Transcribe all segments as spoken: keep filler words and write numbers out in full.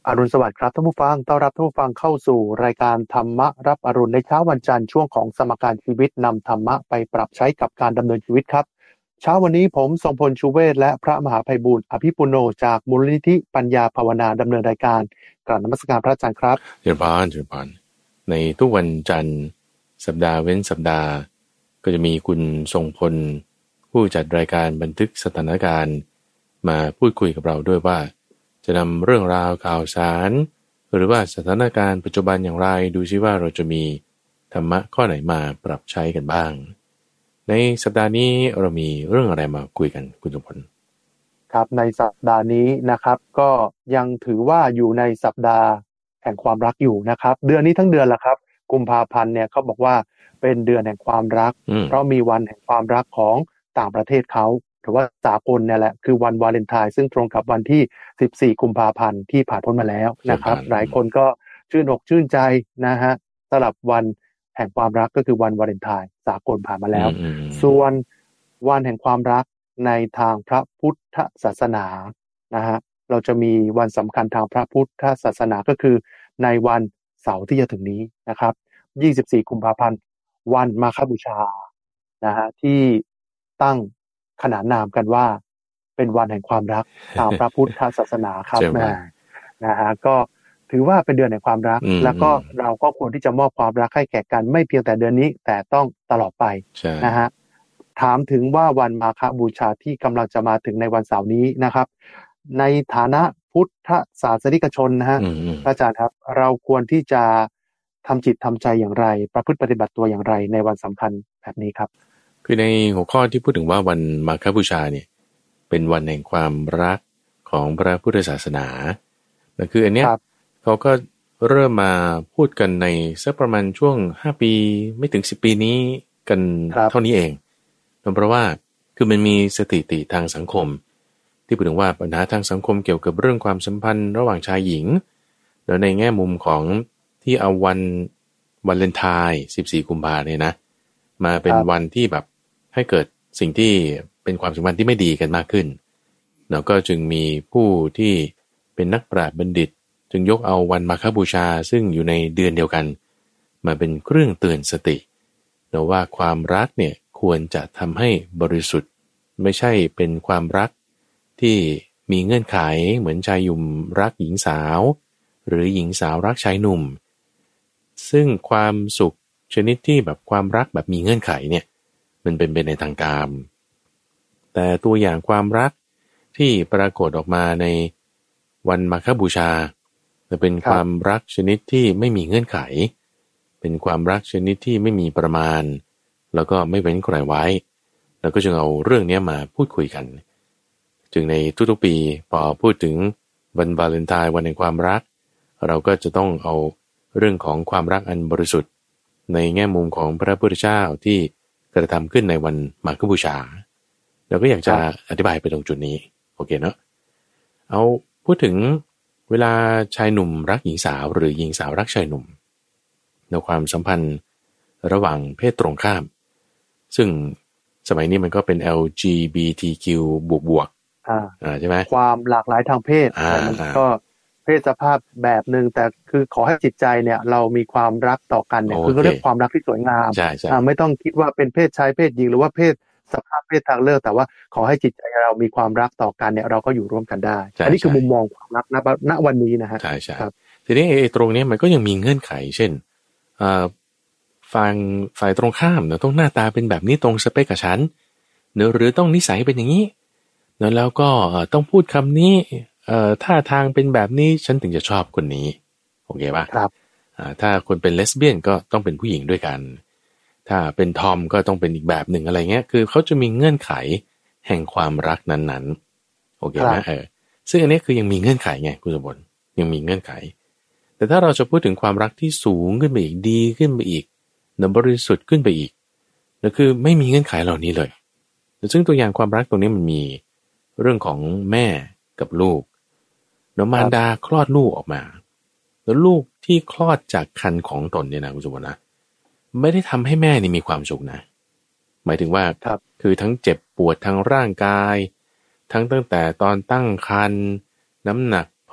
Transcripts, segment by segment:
อรุณสวัสดิ์ครับท่านผู้ฟังต้อนรับท่านผู้ฟังเข้าสู่รายการธรรมะรับอรุณในเช้าวันจันทร์ช่วงของสมการชีวิตนำธรรมะไปปรับใช้กับการดำเนินชีวิตครับเช้าวันนี้ผมทรงพลชูเวศและพระมหาไพบูลย์อภิปุโนจากมูลนิธิปัญญาภาวนาดำเนินรายการกราบนมัสการพระอาจารย์ครับเจริญพรเจริญพรในทุกวันจันทร์สัปดาห์เว้นสัปดาห์ก็จะมีคุณทรงพลผู้จัดรายการบันทึกสถานการณ์มาพูดคุยกับเราด้วยว่าจะนำเรื่องราวข่าวสารหรือว่าสถานการณ์ปัจจุบันอย่างไรดูซิว่าเราจะมีธรรมะข้อไหนมาปรับใช้กันบ้างในสัปดาห์นี้เรามีเรื่องอะไรมาคุยกันคุณทรงพลครับในสัปดาห์นี้นะครับก็ยังถือว่าอยู่ในสัปดาห์แห่งความรักอยู่นะครับเดือนนี้ทั้งเดือนแหละครับกุมภาพันธ์เนี่ยเขาบอกว่าเป็นเดือนแห่งความรักเพราะมีวันแห่งความรักของต่างประเทศเขาหรือว่าสากลเนี่ยแหละคือวันวาเลนไทน์ซึ่งตรงกับวันที่สิบสี่กุมภาพันธ์ที่ผ่านพ้นมาแล้วนะครับหลายคนก็ชื่นอกชื่นใจนะฮะสำหรับวันแห่งความรักก็คือวันวาเลนไทน์สากลผ่านมาแล้วส่วนวันแห่งความรักในทางพระพุทธศาสนานะฮะเราจะมีวันสำคัญทางพระพุทธศาสนาก็คือในวันเสาร์ที่จะถึงนี้นะครับยี่สิบสี่กุมภาพันธ์วันมาฆบูชานะฮะที่ตั้งขนานนามกันว่าเป็นวันแห่งความรักตามพระพุทธศาสนาครับแม่นะฮะก็ถือว่าเป็นเดือนแห่งความรักแล้วก็เราก็ควรที่จะมอบความรักให้แก่กันไม่เพียงแต่เดือนนี้แต่ต้องตลอดไปนะฮะถามถึงว่าวันมาฆบูชาที่กำลังจะมาถึงในวันเสาร์นี้นะครับในฐานะพุทธศาสนิกชนนะฮะอาจารย์ครับเราควรที่จะทำจิตทำใจอย่างไรประพฤติปฏิบัติตัวอย่างไรในวันสำคัญแบบนี้ครับคือในหัวข้อที่พูดถึงว่าวันมาฆบูชาเนี่ยเป็นวันแห่งความรักของพระพุทธศาสนาแต่คืออันเนี้ยเขาก็เริ่มมาพูดกันในสักประมาณช่วงห้าปีไม่ถึงสิบปีนี้กันเท่านี้เองเพราะว่าคือมันมีสถิติทางสังคมที่พูดถึงว่าปัญหาทางสังคมเกี่ยวกับเรื่องความสัมพันธ์ระหว่างชายหญิงแล้วในแง่มุมของที่เอาวันวาเลนไทน์สิบสี่กุมภาพันธ์เนี่ยนะมาเป็นวันที่แบบให้เกิดสิ่งที่เป็นความสัมพันธ์ที่ไม่ดีกันมากขึ้นแล้วก็จึงมีผู้ที่เป็นนักปราชญ์บัณฑิตจึงยกเอาวันมาฆบูชาซึ่งอยู่ในเดือนเดียวกันมาเป็นเครื่องเตือนสติแต่ว่าความรักเนี่ยควรจะทำให้บริสุทธิ์ไม่ใช่เป็นความรักที่มีเงื่อนไขเหมือนชายหนุ่มรักหญิงสาวหรือหญิงสาวรักชายหนุ่มซึ่งความสุขชนิดที่แบบความรักแบบมีเงื่อนไขเนี่ยมันเป็นไปในทางกามแต่ตัวอย่างความรักที่ปรากฏออกมาในวันมาฆบูชาจะเป็นความรักชนิดที่ไม่มีเงื่อนไขเป็นความรักชนิดที่ไม่มีประมาณแล้วก็ไม่เว้นใครไว้แล้วก็จึงเอาเรื่องนี้มาพูดคุยกันจึงในทุกๆปีพอพูดถึงวันวาเลนไทน์วันแห่งความรักเราก็จะต้องเอาเรื่องของความรักอันบริสุทธิ์ในแง่มุมของพระพุทธเจ้าที่กระทำขึ้นในวันมาฆบูชาเราก็อยากจะอธิบายไปตรงจุดนี้โอเคเนาะเอาพูดถึงเวลาชายหนุ่มรักหญิงสาวหรือหญิงสาวรักชายหนุ่มในความสัมพันธ์ระหว่างเพศตรงข้ามซึ่งสมัยนี้มันก็เป็น แอล จี บี ที คิว บวกบวกอ่าอ่าใช่ไหมความหลากหลายทางเพศแต่มันก็เพศสภาพแบบหนึ่งแต่คือขอให้จิตใจเนี่ยเรามีความรักต่อกันเนี่ยคือเรียกความรักที่สวยงามอ่าไม่ต้องคิดว่าเป็นเพศชายเพศหญิงหรือว่าเพศสภาพเพศทางเลือกแต่ว่าขอให้จิตใจเรามีความรักต่อกันเนี่ยเราก็อยู่ร่วมกันได้อันนี้คือมุมมองความรักณณวันนี้นะฮะใช่ใช่ครับทีนี้ไอ้ตรงนี้มันก็ยังมีเงื่อนไขเช่นอ่าฝั่งฝ่ายตรงข้ามเนี่ยต้องหน้าตาเป็นแบบนี้ตรงสเปคกับฉันเนอะหรือต้องนิสัยเป็นอย่างนี้เนอะแล้วก็ต้องพูดคำนี้เอ่อท่าทางเป็นแบบนี้ฉันถึงจะชอบคนนี้โอเคป่ะครับอ่าถ้าคนเป็นเลสเบี้ยนก็ต้องเป็นผู้หญิงด้วยกันถ้าเป็นทอมก็ต้องเป็นอีกแบบหนึ่งอะไรเงี้ยคือเขาจะมีเงื่อนไขแห่งความรักนั้นๆโอเคไหมเออซึ่งอันนี้คือยังมีเงื่อนไขไงคุณสมบัติยังมีเงื่อนไขแต่ถ้าเราจะพูดถึงความรักที่สูงขึ้นไปอีกดีขึ้นไปอีกนบริสุทธิ์ขึ้นไปอีกนั่นคือไม่มีเงื่อนไขเหล่านี้เลยซึ่งตัวอย่างความรักตรงนี้มันมีเรื่องของแม่กับลูกแล้วมารดาคลอดลูกออกมาแล้วลูกที่คลอดจากครรภ์ของตนเนี่ยนะคุณสมบัตินะไม่ได้ทำให้แม่นี่มีความสุขนะหมายถึงว่าคือทั้งเจ็บปวดทางร่างกายทั้งตั้งแต่ตอนตั้งครรภ์น้ำหนักเ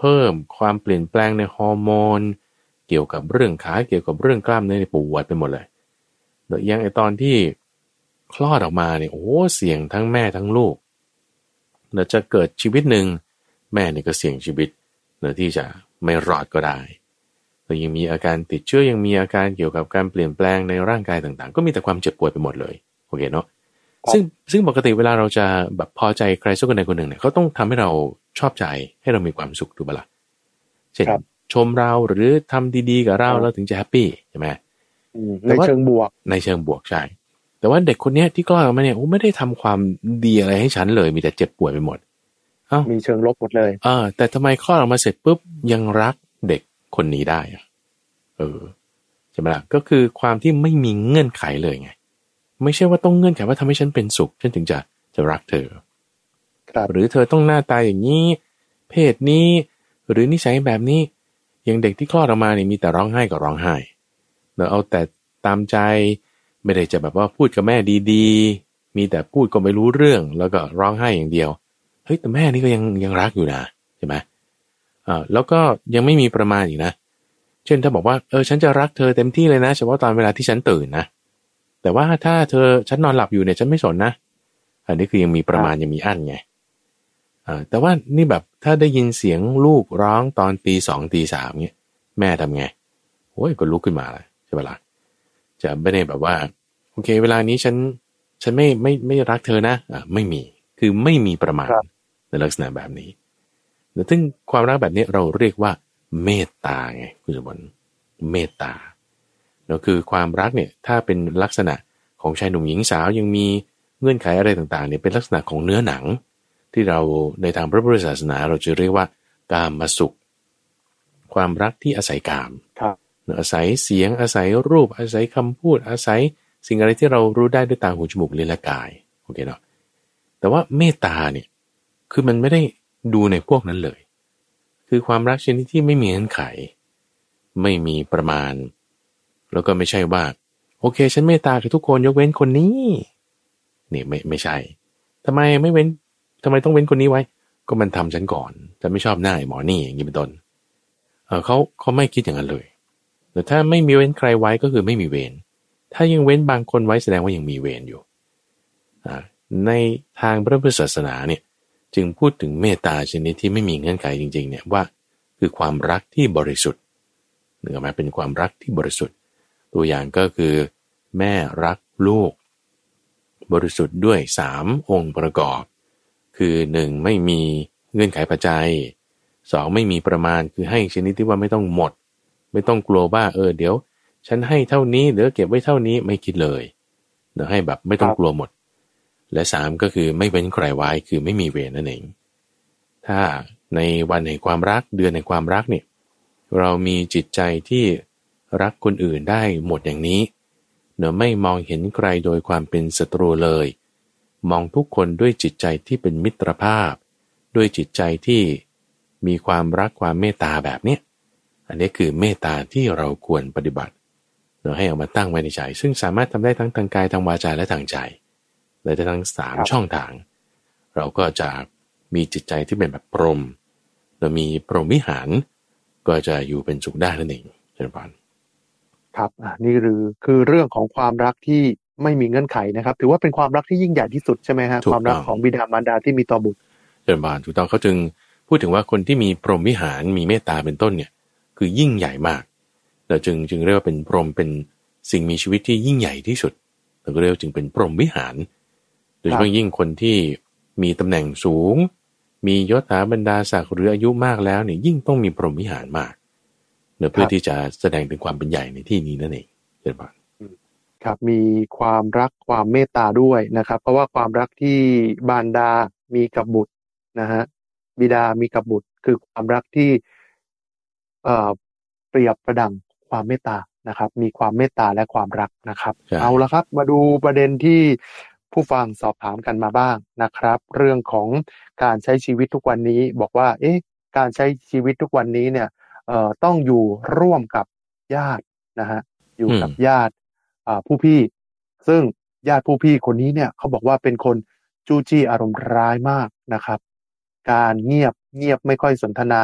พิ่มความเปลี่ยนแปลงในฮอร์โมนเกี่ยวกับเรื่องขาเกี่ยวกับเรื่องกล้ามเนื้อปวดไปหมดเลยโดยยังไอตอนที่คลอดออกมาเนี่ยโอ้เสี่ยงทั้งแม่ทั้งลูกเดี๋ยวจะเกิดชีวิตหนึ่งแม่เนี่ยก็เสี่ยงชีวิตเดี๋ยวที่จะไม่รอดก็ได้แต่ยังมีอาการติดเชื้อยังมีอาการเกี่ยวกับการเปลี่ยนแปลงในร่างกายต่างๆก็มีแต่ความเจ็บป่วยไปหมดเลยโอเคเนาะซึ่งซึ่งปกติเวลาเราจะแบบพอใจใครสักคนใดคนหนึ่งเนี่ยเขาต้องทำให้เราชอบใจให้เรามีความสุขถูกปะล่ะเช่นชมเราหรือทำดีๆกับเราเราถึงจะแฮปปี้ใช่ไหมในเชิงบวกในเชิงบวกใช่แต่ว่าเด็กคนนี้ที่คลอดออกมาเนี่ยโอ้ไม่ได้ทำความดีอะไรให้ฉันเลยมีแต่เจ็บป่วยไปหมดเอ้ามีเชิงลบหมดเลยเออแต่ทำไมคลอดออกมาเสร็จปุ๊บยังรักเด็กคนนี้ได้อะเออใช่ไหมล่ะก็คือความที่ไม่มีเงื่อนไขเลยไงไม่ใช่ว่าต้องเงื่อนไขว่าทำให้ฉันเป็นสุขฉันถึงจะจะรักเธอหรือเธอต้องหน้าตาอย่างนี้เพศนี้หรือนิสัยแบบนี้อย่างเด็กที่คลอดออกมาเนี่ยมีแต่ร้องไห้กับร้องไห้เราเอาแต่ตามใจไม่ได้จะแบบว่าพูดกับแม่ดีๆมีแต่พูดก็ไม่รู้เรื่องแล้วก็ร้องไห้อย่างเดียวเฮ้ยแต่แม่นี่ก็ยังยังรักอยู่นะใช่ไหมอ่าแล้วก็ยังไม่มีประมาณอีกนะเช่นถ้าบอกว่าเออฉันจะรักเธอเต็มที่เลยนะเฉพาะตอนเวลาที่ฉันตื่นนะแต่ว่าถ้าเธอฉันนอนหลับอยู่เนี่ยฉันไม่สนนะอันนี้คือยังมีประมาณยังมีอั้นไงอ่าแต่ว่านี่แบบถ้าได้ยินเสียงลูกร้องตอนตีสองตีสามเนี่ยแม่ทำไงโอ้ยก็ลุกขึ้นมาเลยใช่ไหมล่ะจะไม่ได้แบบว่าโอเคเวลานี้ฉันฉันไม่ไม่ไม่รักเธอนะอ่าไม่มีคือไม่มีประมาณในลักษณะแบบนี้แต่ซึ่งความรักแบบนี้เราเรียกว่าเมตตาไงคุณสมบัติเมตตาแล้วคือความรักเนี่ยถ้าเป็นลักษณะของชายหนุ่มหญิงสาวยังมีเงื่อนไขอะไรต่างๆเนี่ยเป็นลักษณะของเนื้อหนังที่เราในทางพระพุทธศาสนาเราจะเรียกว่ากามสุขความรักที่อาศัยกามอาศัยเสียงอาศัยรูปอาศัยคำพูดอาศัยสิ่งอะไรที่เรารู้ได้ด้วยตาหูจมูกลิ้นและกายโอเคเนาะแต่ว่าเมตตาเนี่ยคือมันไม่ได้ดูในพวกนั้นเลยคือความรักชนิดที่ไม่มีเงื่อนไขไม่มีประมาณแล้วก็ไม่ใช่ว่าโอเคฉันเมตตากับทุกคนยกเว้นคนนี้นี่ไม่ไม่ใช่ทำไมไม่เว้นทำไมต้องเว้นคนนี้ไว้ก็มันทำฉันก่อนฉันไม่ชอบหน้าไอ้หมอนี่อย่างนี้เป็นต้นเออเขาเขาไม่คิดอย่างนั้นเลยแต่ถ้าไม่มีเว้นใครไว้ก็คือไม่มีเวรถ้ายังเว้นบางคนไว้แสดงว่ายังมีเวรอยู่อ่าในทางพระพุทธศาสนาเนี่ยจึงพูดถึงเมตตาชนิดที่ไม่มีเงื่อนไขจริงๆเนี่ยว่าคือความรักที่บริสุทธิ์เนื้อมาเป็นความรักที่บริสุทธิ์ตัวอย่างก็คือแม่รักลูกบริสุทธิ์ด้วยสามองค์ประกอบคือหนึ่งไม่มีเงื่อนไขปัจจัยสองไม่มีประมาณคือให้ชนิดที่ว่าไม่ต้องหมดไม่ต้องกลัวว่าเออเดี๋ยวฉันให้เท่านี้เหลือเก็บไว้เท่านี้ไม่คิดเลยเดี๋ยวให้แบบไม่ต้องกลัวหมดและสามก็คือไม่เว้นใครไว้คือไม่มีเวรนั่นเองถ้าในวันแห่งความรักเดือนแห่งความรักเนี่ยเรามีจิตใจที่รักคนอื่นได้หมดอย่างนี้เนอะไม่มองเห็นใครโดยความเป็นศัตรูเลยมองทุกคนด้วยจิตใจที่เป็นมิตรภาพด้วยจิตใจที่มีความรักความเมตตาแบบเนี้ยอันนี้คือเมตตาที่เราควรปฏิบัติเราให้เอามาตั้งไว้ในใจซึ่งสามารถทำได้ทั้งทางกายทางวาจาและทางใจและทั้งสามช่องทางเราก็จะมีจิตใจที่เป็นแบบพรหมเรามีพรหมวิหารก็จะอยู่เป็นสุขได้นั่นเองเช่นกันครับอ่านี่คือคือเรื่องของความรักที่ไม่มีเงื่อนไขนะครับถือว่าเป็นความรักที่ยิ่งใหญ่ที่สุดใช่ไหมฮะความรักของบิดามารดาที่มีต่อบุตรเช่นกันถูกต้องเขาจึงพูดถึงว่าคนที่มีพรหมวิหารมีเมตตาเป็นต้นเนี่ยคือยิ่งใหญ่มากเราจึงจึงเรียกว่าเป็นพรหมเป็นสิ่งมีชีวิตที่ยิ่งใหญ่ที่สุดเราก็เรียกจึงเป็นพรหมวิหารโดยเฉพาะยิ่งคนที่มีตำแหน่งสูงมียศถาบรรดาศักดิ์หรืออายุมากแล้วเนี่ยยิ่งต้องมีพรหมวิหารมากเพื่อที่จะแสดงถึงความเป็นใหญ่ในที่นี้นั่นเองเช่นกันครับมีความรักความเมตตาด้วยนะครับเพราะว่าความรักที่บารดามีกับบุตรนะฮะบิดามีกับบุตรคือความรักที่เอ่อเปรียบประดังความเมตตานะครับมีความเมตตาและความรักนะครับเอาละครับมาดูประเด็นที่ผู้ฟังสอบถามกันมาบ้างนะครับเรื่องของการใช้ชีวิตทุกวันนี้บอกว่าเอ๊ะการใช้ชีวิตทุกวันนี้เนี่ยเอ่อต้องอยู่ร่วมกับญาตินะฮะอยู่กับญาติผู้พี่ซึ่งญาติผู้พี่คนนี้เนี่ยเขาบอกว่าเป็นคนจู้จี้อารมณ์ร้ายมากนะครับการเงียบเงียบไม่ค่อยสนทนา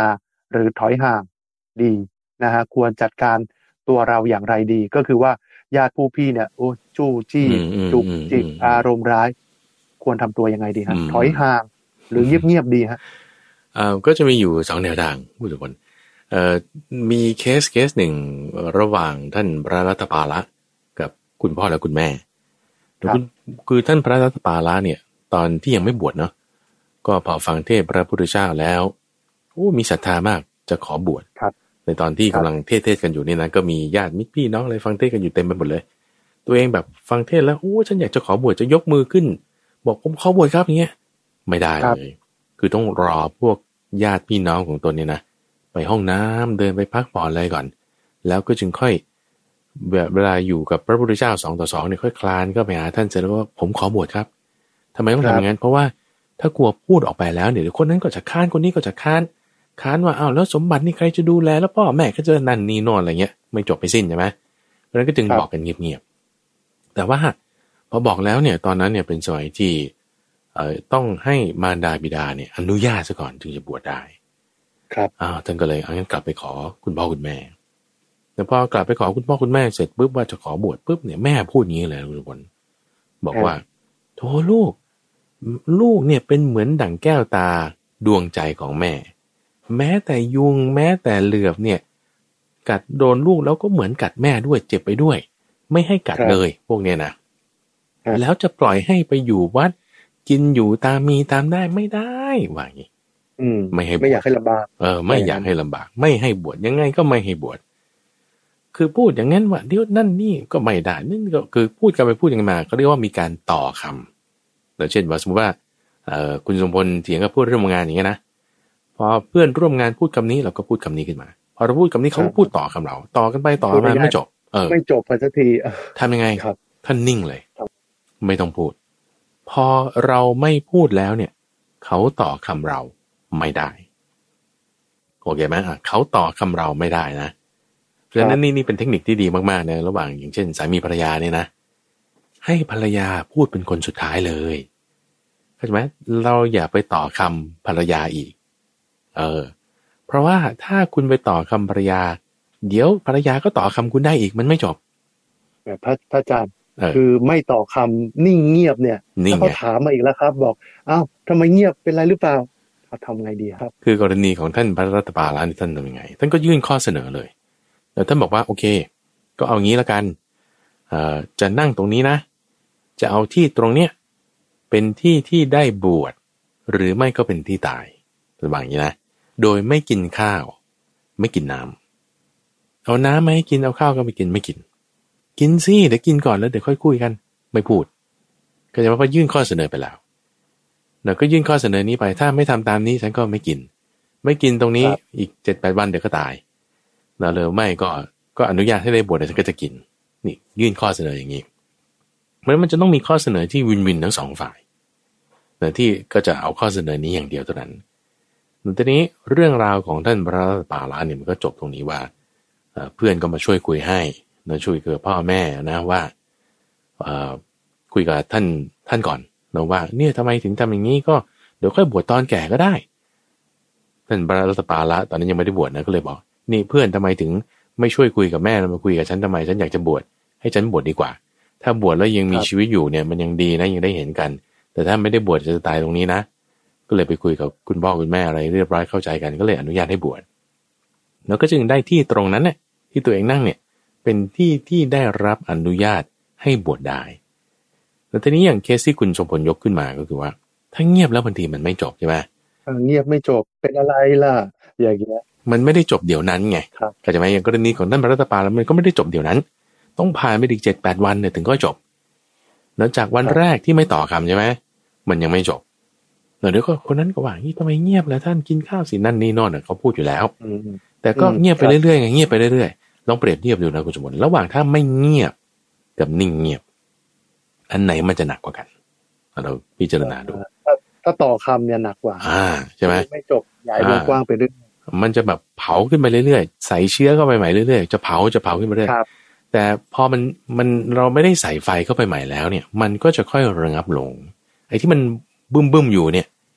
หรือถอยห่างดีนะฮะควรจัดการตัวเราอย่างไรดีก็คือว่าญาติผู้พี่เนี่ยโอ้จู้จี้จุกจิกอารมณ์ร้ายควรทำตัวยังไงดีฮะถอยห่างหรือเงียบๆดีฮะอ่าก็จะมีอยู่สองแนวทางผู้ทุกคนเอ่อมีเคสเคสหนึ่งระหว่างท่านพระรัตปาละกับคุณพ่อและคุณแม่คือคือท่านพระรัตปาละเนี่ยตอนที่ยังไม่บวชเนาะก็พอฟังเทศพระพุทธเจ้าแล้วโอ้มีศรัทธามากจะขอบวชในตอนที่กำลังเทศเทศกันอยู่นี่นะก็มีญาติมิตรพี่น้องอะไรฟังเทศกันอยู่เต็มไปหมดเลยตัวเองแบบฟังเทศแล้วโอ้ฉันอยากจะขอบวชจะยกมือขึ้นบอกผมขอบวชครับอย่างเงี้ยไม่ได้เลยคือต้องรอพวกญาติพี่น้องของตนเนี่ยนะไปห้องน้ำเดินไปพักผ่อนอะไรก่อนแล้วก็จึงค่อยแบบเวลาอยู่กับพระพุทธเจ้าสองต่อสองเนี่ยค่อยคลานก็ไปหาท่านเสร็จแล้วว่าผมขอบวชครับทำไมต้องทำอย่างนั้นเพราะว่าถ้ากลัวพูดออกไปแล้วเนี่ยคนนั้นก็จะค้านคนนี้ก็จะค้านค้านว่าอ้าวแล้วสมบัตินี่ใครจะดูแลแล้วพ่อแม่ก็จะนั่นนี่นอนอะไรเงี้ยไม่จบไปสิ้นใช่ไหมเพราะนั้นก็จึงบอกกันเงียบๆแต่ว่าพอบอกแล้วเนี่ยตอนนั้นเนี่ยเป็นสมัยที่เอ่อต้องให้มารดาบิดาเนี่ยอนุญาตซะก่อนถึงจะบวชได้ครับอ้าวท่านก็เลยเอางั้นกลับไปขอคุณพ่อคุณแม่แต่พอกลับไปขอคุณพ่อคุณแม่เสร็จปุ๊บว่าจะขอบวชปุ๊บเนี่ยแม่พูดงี้เลยทุกคนบอกว่าโธ่ลูกลูกเนี่ยเป็นเหมือนดั่งแก้วตาดวงใจของแม่แม้แต่ยุงแม้แต่เหลือบเนี่ยกัดโดนลูกแล้วก็เหมือนกัดแม่ด้วยเจ็บไปด้วยไม่ให้กัดเลยพวกเนี้ยนะแล้วจะปล่อยให้ไปอยู่วัดกินอยู่ตามมีตามได้ไม่ได้ว่าอย่างนี้ไม่ให้ไม่อยากให้ลำบากเออไม่อยากให้ลำบากไม่ให้บวชยังไงก็ไม่ให้บวชคือพูดอย่างนั้นว่าเดี๋ยวนั่นนี่ก็ไม่ได้นี่ก็คือพูดกันไปพูดกันมาก็เรียกว่ามีการต่อคำแล้วเช่นว่าสมมติว่าเอ่อคุณสมพลเถียงกับพูดร่วมงานอย่างเงี้ยนะพอเพื่อนร่วมงานพูดคำนี้เราก็พูดคำนี้ขึ้นมาพอเราพูดคำนี้เขาก็พูดต่อคำเราต่อกันไปต่อมาไม่จบเออไม่จบสักทีทำยังไงท่านนิ่งเลยไม่ต้องพูดพอเราไม่พูดแล้วเนี่ยเขาต่อคำเราไม่ได้โอเคไหมอ่ะเขาต่อคำเราไม่ได้นะเพราะฉะนั้นนี่นี่เป็นเทคนิคที่ดีมากๆนะระหว่างอย่างเช่นสามีภรรยาเนี่ยนะให้ภรรยาพูดเป็นคนสุดท้ายเลยเข้าใจไหมเราอย่าไปต่อคำภรรยาอีกเออเพราะว่าถ้าคุณไปต่อคำภรรยาเดี๋ยวภรรยาก็ต่อคำคุณได้อีกมันไม่จบแบบพระพระอาจารย์คือไม่ต่อคำนิ่งเงียบเนี่ยถ้าเขาถามมาอีกแล้วครับบอกอ้าวทำไมเงียบเป็นไรหรือเปล่าเขาทำไงดีครับคือกรณีของท่านพระรัตปาละท่านทำยังไงท่านก็ยื่นข้อเสนอเลยแต่ท่านบอกว่าโอเคก็เอางี้ละกันเอ่อจะนั่งตรงนี้นะจะเอาที่ตรงเนี้ยเป็นที่ที่ได้บวชหรือไม่ก็เป็นที่ตายระหว่างนี้นะโดยไม่กินข้าวไม่กินน้ำเอาน้ำมาให้กินเอาข้าวก็ไม่กินไม่กินกินสิเดี๋ยวกินก่อนแล้วเดี๋ยวค่อยคุยกันไม่พูดก็จะว่ายื่นข้อเสนอไปแล้วเราก็ยื่นข้อเสนอนี้ไปถ้าไม่ทำตามนี้ฉันก็ไม่กินไม่กินตรงนี้อีกเจ็ดแปดวันเดี๋ยวก็ตายเราเลยไม่ก็ก็อนุญาตให้ได้บวชแต่ฉันก็จะกินนี่ยื่นข้อเสนออย่างนี้เพราะมันจะต้องมีข้อเสนอที่วินวินทั้งสองฝ่ายแต่ที่ก็จะเอาข้อเสนอนี้อย่างเดียวเท่านั้นทีนี้เรื่องราวของท่านพระรัตปาละเนี่ยมันก็จบตรงนี้ว่าเพื่อนก็มาช่วยคุยให้นะช่วยกับพ่อแม่นะว่าคุยกับท่านท่านก่อนนะว่าเนี่ยทำไมถึงทำอย่างนี้ก็เดี๋ยวค่อยบวชตอนแก่ก็ได้ท่านพระรัตปาละตอนนั้นยังไม่ได้บวชนะก็เลยบอกนี่เพื่อนทำไมถึงไม่ช่วยคุยกับแม่แล้วมาคุยกับฉันทำไมฉันอยากจะบวชให้ฉันบวชดีกว่าถ้าบวชแล้วยังมีชีวิตอยู่เนี่ยมันยังดีนะยังได้เห็นกันแต่ถ้าไม่ได้บวชจะตายตรงนี้นะก็เลยไปคุยกับคุณพ่อคุณแม่อะไรเรียบร้อยเข้าใจกันก็เลยอนุญาตให้บวชแล้วก็จึงได้ที่ตรงนั้นเนี่ยที่ตัวเองนั่งเนี่ยเป็นที่ที่ได้รับอนุญาตให้บวชได้แล้วทีนี้อย่างเคสที่คุณชมพลยกขึ้นมาก็คือว่าถ้าเงียบแล้วบางทีมันไม่จบใช่ไหมเงียบไม่จบเป็นอะไรล่ะอย่างเงี้ยมันไม่ได้จบเดี๋ยวนั้นไงเข้าใจไหมอย่างกรณีของท่านพระรัตปาละมันก็ไม่ได้จบเดี๋ยวนั้นต้องผ่านไปอีกเจ็ดแปดวันเนี่ยถึงก็จบแล้วจากวันแรกที่ไม่ต่อคำใช่ไหมมันยังไม่จบเดี๋ยวก็คนนั้นก็ว่านี่ทำไมเงียบแล้วท่านกินข้าวสินั่นนี่นอนเขาพูดอยู่แล้วแต่ก็เงียบไปเรื่อยๆไงเงียบไปเรื่อยๆลองเปรียบเทียบดูนะคุณสมบัติระหว่างถ้าไม่เงียบกับนิ่งเงียบอันไหนมันจะหนักกว่ากันเราพิจารณาดูถ้าต่อคำเนี่ยหนักกว่าอ่าใช่ไหมไม่จบใหญ่วงกว้างไปเรื่อยมันจะแบบเผาขึ้นไปเรื่อยๆใส่เชื้อเข้าไปใหม่เรื่อยๆจะเผาจะเผาขึ้นไปเรื่อยแต่พอมันมันเราไม่ได้ใส่ไฟเข้าไปใหม่แล้วเนี่ยมันก็จะค่อยระงับลงไอ้ที่มันบึ้มบึ้มอยู่เนี่ย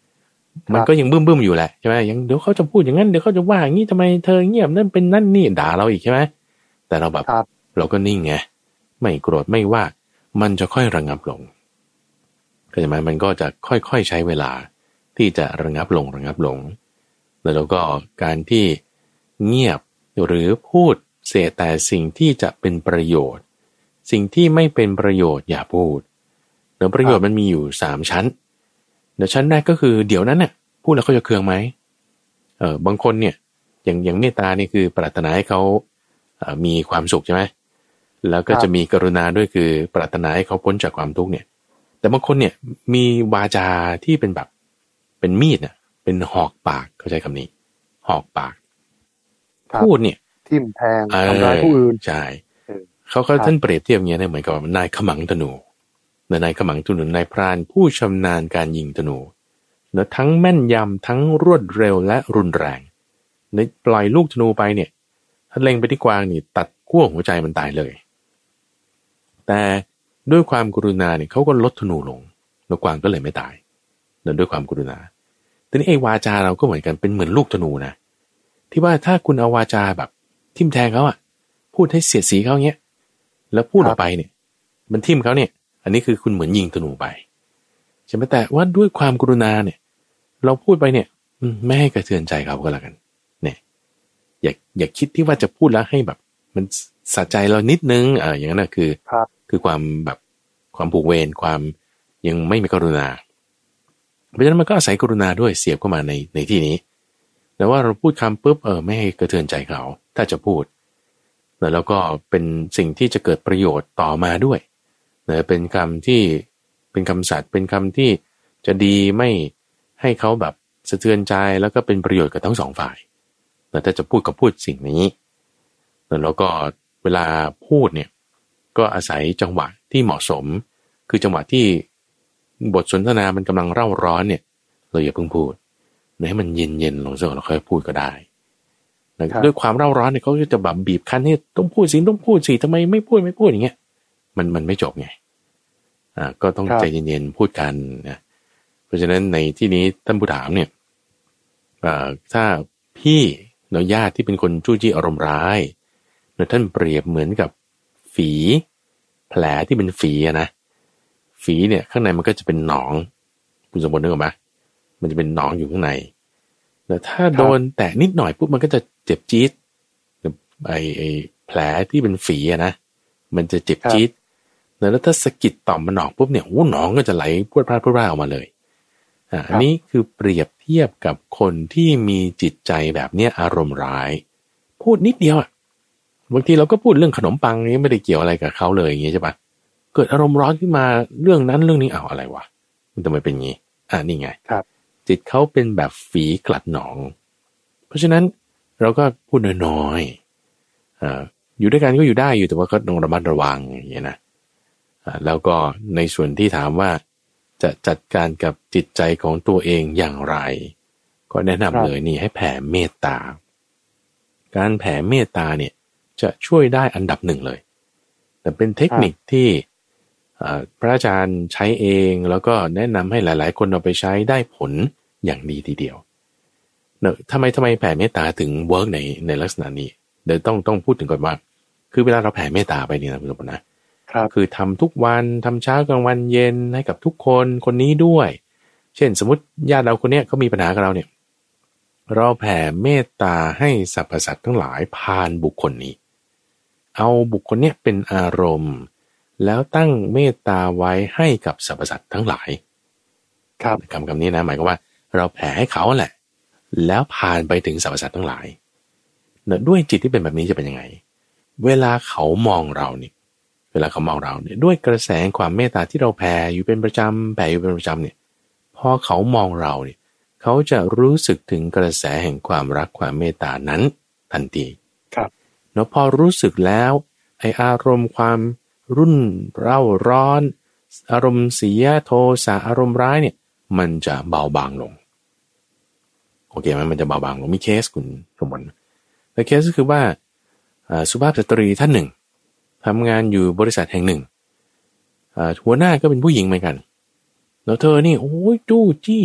มันก็ยังบึ้มบึ้มอยู่แหละใช่ไหมยังเดี๋ยวเขาจะพูดอย่างนั้นเดี๋ยวเขาจะว่าอย่างนี้ทำไมเธอเงียบนั่นเป็นนั่นนี่ด่าเราอีกใช่ไหมแต่เราแบบเราก็นิ่งไงไม่โกรธไม่ว่ามันจะค่อยระงับลงเข้าใจไหมมันก็จะค่อยๆใช้เวลาที่จะระงับลงระงับลงแล้วก็การที่เงียบหรือพูดเสียแต่สิ่งที่จะเป็นประโยชน์สิ่งที่ไม่เป็นประโยชน์อย่าพูดเดี๋ยวประโยชน์มันมีอยู่สามชั้นเดี๋ยวชั้นแรกก็คือเดี๋ยวนั้นเนี่ยพูดแล้วเขาจะเคืองไหมเออบางคนเนี่ยอย่างอย่างเมตตานี่คือปรารถนาให้เขาเอ่อมีความสุขใช่ไหมแล้วก็จะมีกรุณาด้วยคือปรารถนาให้เขาพ้นจากความทุกข์เนี่ยแต่บางคนเนี่ยมีวาจาที่เป็นแบบเป็นมีดเนี่ยเป็นหอกปากเขาใช้คำนี้หอกปากพูดเนี่ยทิ่มแทงทำร้ายผู้อื่นใช่เขาเขาท่านเปรียบเทียบอย่างเงี้ยเหมือนกับนายขมังธนูนายขมังธนูนายพรานผู้ชำนาญการยิงธนูเนื้อทั้งแม่นยำทั้งรวดเร็วและรุนแรงในปล่อยลูกธนูไปเนี่ยถ้าเล็งไปที่กวางนี่ตัดขั้วหัวใจมันตายเลยแต่ด้วยความกรุณาเนี่ยเขาก็ลดธนูลงแล้วกวางก็เลยไม่ตายเนื่องด้วยความกรุณาทีนี้ไอ้วาจาเราก็เหมือนกันเป็นเหมือนลูกธนูนะที่ว่าถ้าคุณเอาวาจาแบบทิ่มแทงเขาอ่ะพูดให้เสียดสีเขาเงี้ยแล้วพูดออกไปเนี่ยมันทิ่มเขาเนี่ยอันนี้คือคุณเหมือนยิงธนูไปใช่ไหมแต่ว่าด้วยความกรุณาเนี่ยเราพูดไปเนี่ยไม่ให้กระเทือนใจเขาก็แล้วกันเนี่ยอย่าอย่าคิดที่ว่าจะพูดแล้วให้แบบมันสะใจเรานิดนึงเอออย่างนั้นนะคือคือความแบบความผูกเวรความยังไม่มีกรุณาเพราะฉะนั้นมันก็อาศัยกรุณาด้วยเสียบเข้ามาในในที่นี้แต่ว่าเราพูดคำปุ๊บเออไม่ให้กระเทือนใจเขาถ้าจะพูดแล้วก็เป็นสิ่งที่จะเกิดประโยชน์ต่อมาด้วยนะเป็นคำที่เป็นคำสัตย์เป็นคำที่จะดีไม่ให้เขาแบบสะเทือนใจแล้วก็เป็นประโยชน์กับทั้งสองฝ่ายแต่ถ้าจะพูดก็พูดสิ่งนี้แล้วก็เวลาพูดเนี่ยก็อาศัยจังหวะที่เหมาะสมคือจังหวะที่บทสนทนามันกำลังเร่าร้อนเนี่ยเราอย่าเพิ่งพูดให้มันเย็นๆลงสักเราค่อยพูดก็ได้ด้วยความเร่าร้อนเนี่ยเขาจะแบบบีบคั้นให้ต้องพูดสิต้องพูดสิทำไมไม่พูดไม่พูดอย่างเงี้ยมันมันไม่จบไงอ่าก็ต้องใจเย็นๆพูดกันนะเพราะฉะนั้นในที่นี้ท่านผู้ถามเนี่ยอ่าถ้าพี่เนาะญาติที่เป็นคนจู้จี้อารมณ์ร้ายเนาะท่านเปรียบเหมือนกับฝีแผลที่เป็นฝีอะนะฝีเนี่ยข้างในมันก็จะเป็นหนองคุณสมบูรณ์นึกออกไหมมันจะเป็นหนองอยู่ข้างในแต่ถ้าโดนแตะนิดหน่อยปุ๊บมันก็จะเจ็บจี๊ดไอไอแผลที่เป็นฝีอะนะมันจะเจ็บจี๊ดแล้วถ้าสะกิดต่อมมันออกปุ๊บเนี่ยโอ้หนองก็จะไหลพรวดพราดพรวดพราดออกมาเลยอ่าอันนี้คือเปรียบเทียบกับคนที่มีจิตใจแบบเนี้ยอารมณ์ร้ายพูดนิดเดียวอ่ะบางทีเราก็พูดเรื่องขนมปังนี้ไม่ได้เกี่ยวอะไรกับเขาเลยอย่างงี้ใช่ปะเกิดอารมณ์ร้อนขึ้นมาเรื่องนั้นเรื่องนี้อ้าวอะไรวะมันทำไมเป็นงี้อ่านี่ไงจิตเขาเป็นแบบฝีกลัดหนองเพราะฉะนั้นเราก็พูดน้อยๆอ่าอยู่ด้วยกันก็อยู่ได้อยู่แต่ว่าก็ต้องระมัดระวังอย่างเงี้ยนะอ่าแล้วก็ในส่วนที่ถามว่าจะจัดการกับจิตใจของตัวเองอย่างไรก็แนะนำเลยนี่ให้แผ่เมตตาการแผ่เมตตาเนี่ยจะช่วยได้อันดับหนึ่งเลยแต่เป็นเทคนิคที่พระอาจารย์ใช้เองแล้วก็แนะนำให้หลายๆคนเอาไปใช้ได้ผลอย่างดีทีเดียวเนอะทำไมทำไมแผ่เมตตาถึงเวิร์กในในลักษณะนี้เดี๋ยวต้องต้องพูดถึงก่อนว่าคือเวลาเราแผ่เมตตาไปเนี่ยนะคุณสมบัตินะคือทำทุกวันทำเช้ากลางวันเย็นให้กับทุกคนคนนี้ด้วยเช่นสมมติญาติเราคนเนี้ยเขามีปัญหากับเราเนี่ยเราแผ่เมตตาให้สรรพสัตว์ทั้งหลายผ่านบุคคลนี้เอาบุคคลเนี้ยเป็นอารมณ์แล้วตั้งเมตตาไว้ให้กับสรรพสัตว์ทั้งหลายครับคำคำนี้นะหมายความว่าเราแผ่ให้เขาแหละแล้วผ่านไปถึงสรรพสัตว์ทั้งหลายเนอะด้วยจิตที่เป็นแบบนี้จะเป็นยังไงเวลาเขามองเราเนี่ยเวลาเขามองเราเนี่ยด้วยกระแสความเมตตาที่เราแผ่อยู่เป็นประจำแผ่อยู่เป็นประจำเนี่ยพอเขามองเราเนี่ยเขาจะรู้สึกถึงกระแสแห่งความรักความเมตตานั้นทันทีครับเนาะพอรู้สึกแล้วไออารมณ์ความรุ่นเร่าร้อนอารมณ์เสียโทสะอารมณ์ร้ายเนี่ยมันจะเบาบางลงโอเคไหมมันจะเบาบางลงมีเคสคุณสมบัติแต่เคสก็คือว่าสุภาพสตรีท่านหนึ่งทำงานอยู่บริษัทแห่งหนึ่งหัวหน้าก็เป็นผู้หญิงเหมือนกันแล้วเธอนี่โอ้ยจู้จี้จุก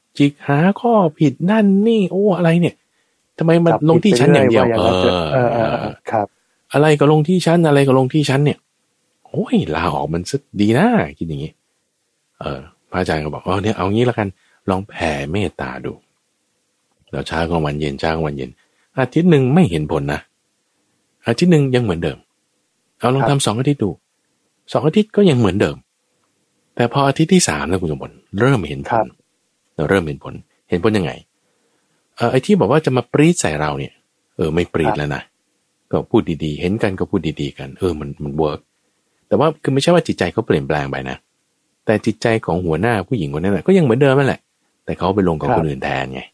จิกหาข้อผิดนั่นนี่โอ้อะไรเนี่ยทำไมมันลงที่ฉันอย่างเดียวเออครับอะไรก็ลงที่ฉันอะไรก็ลงที่ฉันเนี่ยโอ้ยลาออกมันซะดีนะคิดอย่างนี้เออพระอาจารย์ก็บอกอ๋อเนี่ยเอางี้แล้วกันลองแผ่เมตตาดูแล้วเช้ากลางวันเย็นเช้ากลางวันเย็นอาทิตย์หนึ่งไม่เห็นผลนะอาทิตย์หนึ่งยังเหมือนเดิมเอาลองทำสองอาทิตย์ดูสองอาทิตย์ก็ยังเหมือนเดิมแต่พออาทิตย์ที่สามนะคุณสมบัติเริ่มเห็นผลเราเริ่มเห็นผลเห็นผลยังไงเออไอ้ที่บอกว่าจะมาปรีดใส่เราเนี่ยเออไม่ปรีดแล้วนะก็พูดดีๆเห็นกันก็พูดดีๆกันเออมันมันเวิร์กแต่ว่าคือไม่ใช่ว่าจิตใจเขาเปลี่ยนแปลงไปนะแต่จิตใจของหัวหน้าผู้หญิงคนนั้นนะก็ยังเหมือนเดิมนั่นแหละแต่เขาไปลงกับคนอื่นแทนไง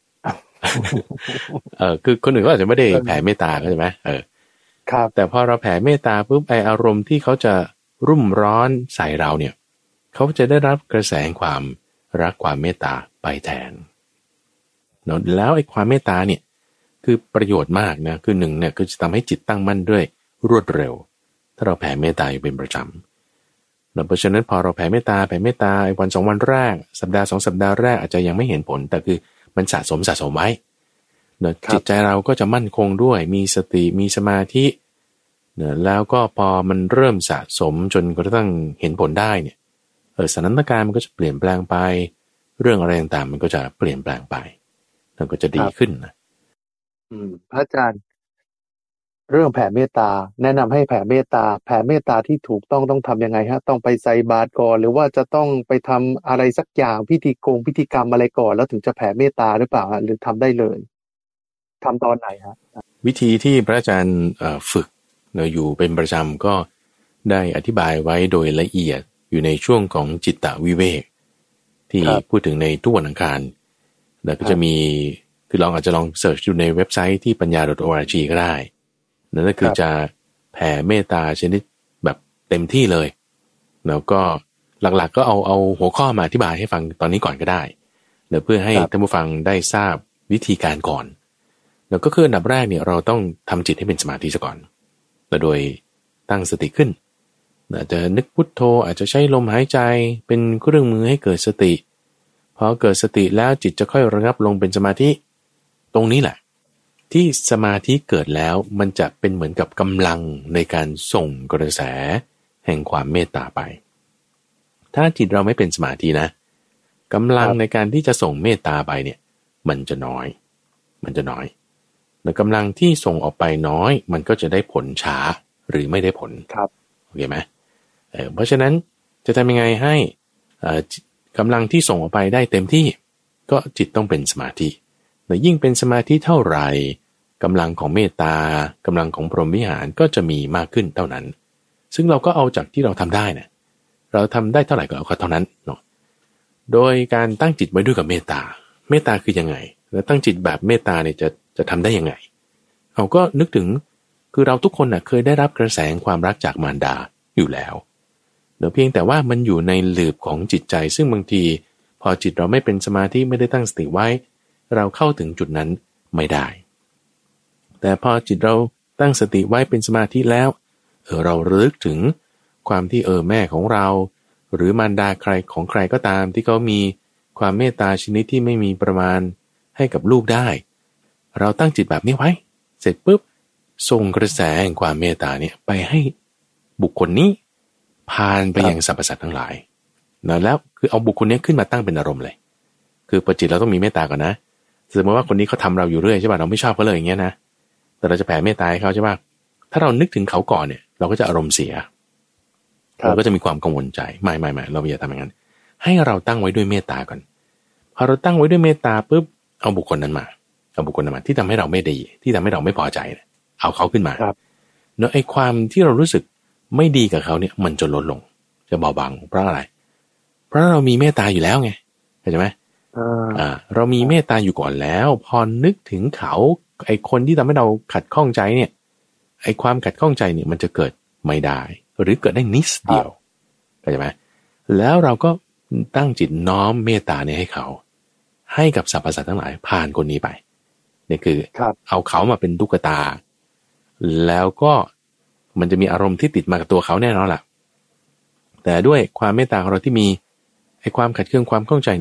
เออคือคนอื่นก็อาจจะไม่ได้แผ่เมตตาใช่ไหมเออครับแต่พอเราแผ่เมตตาปุ๊บไออารมณ์ที่เขาจะรุ่มร้อนใส่เราเนี่ยเขาจะได้รับกระแสความรักความเมตตาไปแทนเนาะแล้วไอ้ความเมตตาเนี่ยคือประโยชน์มากนะคือหนึ่งเนี่ยคือจะทำให้จิตตั้งมั่นด้วยรวดเร็วถ้าเราแผ่เมตตาอยู่เป็นประจำเพราะฉะนั้นพอเราแผ่เมตตาแผ่เมตตาไอ้วันสองวันแรกสัปดาห์สองสัปดาห์แรกอาจจะยังไม่เห็นผลแต่คือมันสะสมสะสมไว้เนาะจิตใจเราก็จะมั่นคงด้วยมีสติมีสมาธิเนาะแล้วก็พอมันเริ่มสะสมจนกระทั่งเห็นผลได้เนี่ยเออสถานการณ์มันก็จะเปลี่ยนแปลงไปเรื่องอะไรต่างๆมันก็จะเปลี่ยนแปลงไปมันก็จะดีขึ้นนะอืมพระอาจารย์เรื่องแผ่เมตตาแนะนำให้แผ่เมตตาแผ่เมตตาที่ถูกต้องต้องทำยังไงฮะต้องไปใส่บาตรก่อนหรือว่าจะต้องไปทำอะไรสักอย่างพิธีกงพิธีกรรมอะไรก่อนแล้วถึงจะแผ่เมตตาหรือเปล่าฮะหรือทำได้เลยทำตอนไหนฮะวิธีที่พระอาจารย์ฝึกเราอยู่เป็นประจำก็ได้อธิบายไว้โดยละเอียดอยู่ในช่วงของจิตตวิเวกที่พูดถึงในทุกวันอังคารแล้วก็จะมีคือลองอาจจะลองเสิร์ชดูในเว็บไซต์ที่ปัญญา .org ก็ได้นั่นก็คือจะแผ่เมตตาชนิดแบบเต็มที่เลยแล้วก็หลักๆก็เอาเอาหัวข้อมาอธิบายให้ฟังตอนนี้ก่อนก็ได้เพื่อให้ท่านผู้ฟังได้ทราบวิธีการก่อนแล้วก็คืออันดับแรกเนี่ยเราต้องทำจิตให้เป็นสมาธิซะก่อนแล้วโดยตั้งสติขึ้นอาจจะนึกพุทโธอาจจะใช้ลมหายใจเป็นเครื่องมือให้เกิดสติพอเกิดสติแล้วจิตจะค่อยระงับลงเป็นสมาธิตรงนี้แหละที่สมาธิเกิดแล้วมันจะเป็นเหมือนกับกำลังในการส่งกระแสแห่งความเมตตาไปถ้าจิตเราไม่เป็นสมาธินะกำลังในการที่จะส่งเมตตาไปเนี่ยมันจะน้อยมันจะน้อยแต่กำลังที่ส่งออกไปน้อยมันก็จะได้ผลช้าหรือไม่ได้ผลครับโอเคไหมเออเพราะฉะนั้นจะทำยังไงให้กำลังที่ส่งออกไปได้เต็มที่ก็จิตต้องเป็นสมาธิแต่ยิ่งเป็นสมาธิเท่าไหร่กำลังของเมตตากำลังของพรหมวิหารก็จะมีมากขึ้นเท่านั้นซึ่งเราก็เอาจากที่เราทำได้นะเราทำได้เท่าไหร่ก็เอาเท่านั้นเนาะโดยการตั้งจิตไว้ด้วยกับเมตตาเมตตาคือยังไงแล้วตั้งจิตแบบเมตตาเนี่ยจะจะทำได้ยังไงเราก็นึกถึงคือเราทุกคนน่ะเคยได้รับกระแสความรักจากมารดาอยู่แล้วเดี๋ยวเพียงแต่ว่ามันอยู่ในหลืบของจิตใจซึ่งบางทีพอจิตเราไม่เป็นสมาธิไม่ได้ตั้งสติไว้เราเข้าถึงจุดนั้นไม่ได้แต่พอจิตเราตั้งสติไว้เป็นสมาธิแล้วเออเราระลึกถึงความที่เออแม่ของเราหรือมารดาใครของใครก็ตามที่เขามีความเมตตาชนิดที่ไม่มีประมาณให้กับลูกได้เราตั้งจิตแบบนี้ไว้เสร็จปุ๊บส่งกระแสแห่งความเมตตาเนี่ยไปให้บุคคลนี้ผ่านไปยังสรรพสัตว์ทั้งหลายนะแล้วคือเอาบุคคลนี้ขึ้นมาตั้งเป็นอารมณ์เลยคือปจิตเราต้องมีเมตตาก่อนนะสมมติว่าคนนี้เขาทำเราอยู่เรื่อยใช่ป่ะเราไม่ชอบเขาเลยอย่างเงี้ยนะแต่เราจะแผ่เมตตาให้เขาใช่ป่ะถ้าเรานึกถึงเขาก่อนเนี่ยเราก็จะอารมณ์เสียเราก็จะมีความกังวลใจไม่ไม่ไม่เราอย่าทำอย่างนั้นให้เราตั้งไว้ด้วยเมตตาก่อนพอเราตั้งไว้ด้วยเมตตาปุ๊บเอาบุคคลนั้นมาเอาบุคคลนั้นมาที่ทำให้เราไม่ดีที่ทำให้เราไม่พอใจเอาเขาขึ้นมาเนาะไอ้ความที่เรารู้สึกไม่ดีกับเขาเนี่ยมันจะลดลงจะเบาบางเพราะอะไรเพราะเรามีเมตตาอยู่แล้วไงเข้าใจไหมอ่าเรามีเมตตาอยู่ก่อนแล้วพอนึกถึงเขาไอ้คนที่ทำให้เราขัดข้องใจเนี่ยไอ้ความขัดข้องใจเนี่ยมันจะเกิดไม่ได้หรือเกิดได้นิดเดียวเข้าใจไหมแล้วเราก็ตั้งจิตน้อมเมตตาเนี่ยให้เขาให้กับสรรพสัตว์ทั้งหลายผ่านคนนี้ไปนี่คือเอาเขามาเป็นตุ๊กตาแล้วก็มันจะมีอารมณ์ที่ติดมากับตัวเขาแน่นอนล่ะแต่ด้วยความเมตตาของเราที่มีไอ้ความขัดเคืองความข้องใจเนี่ยจะ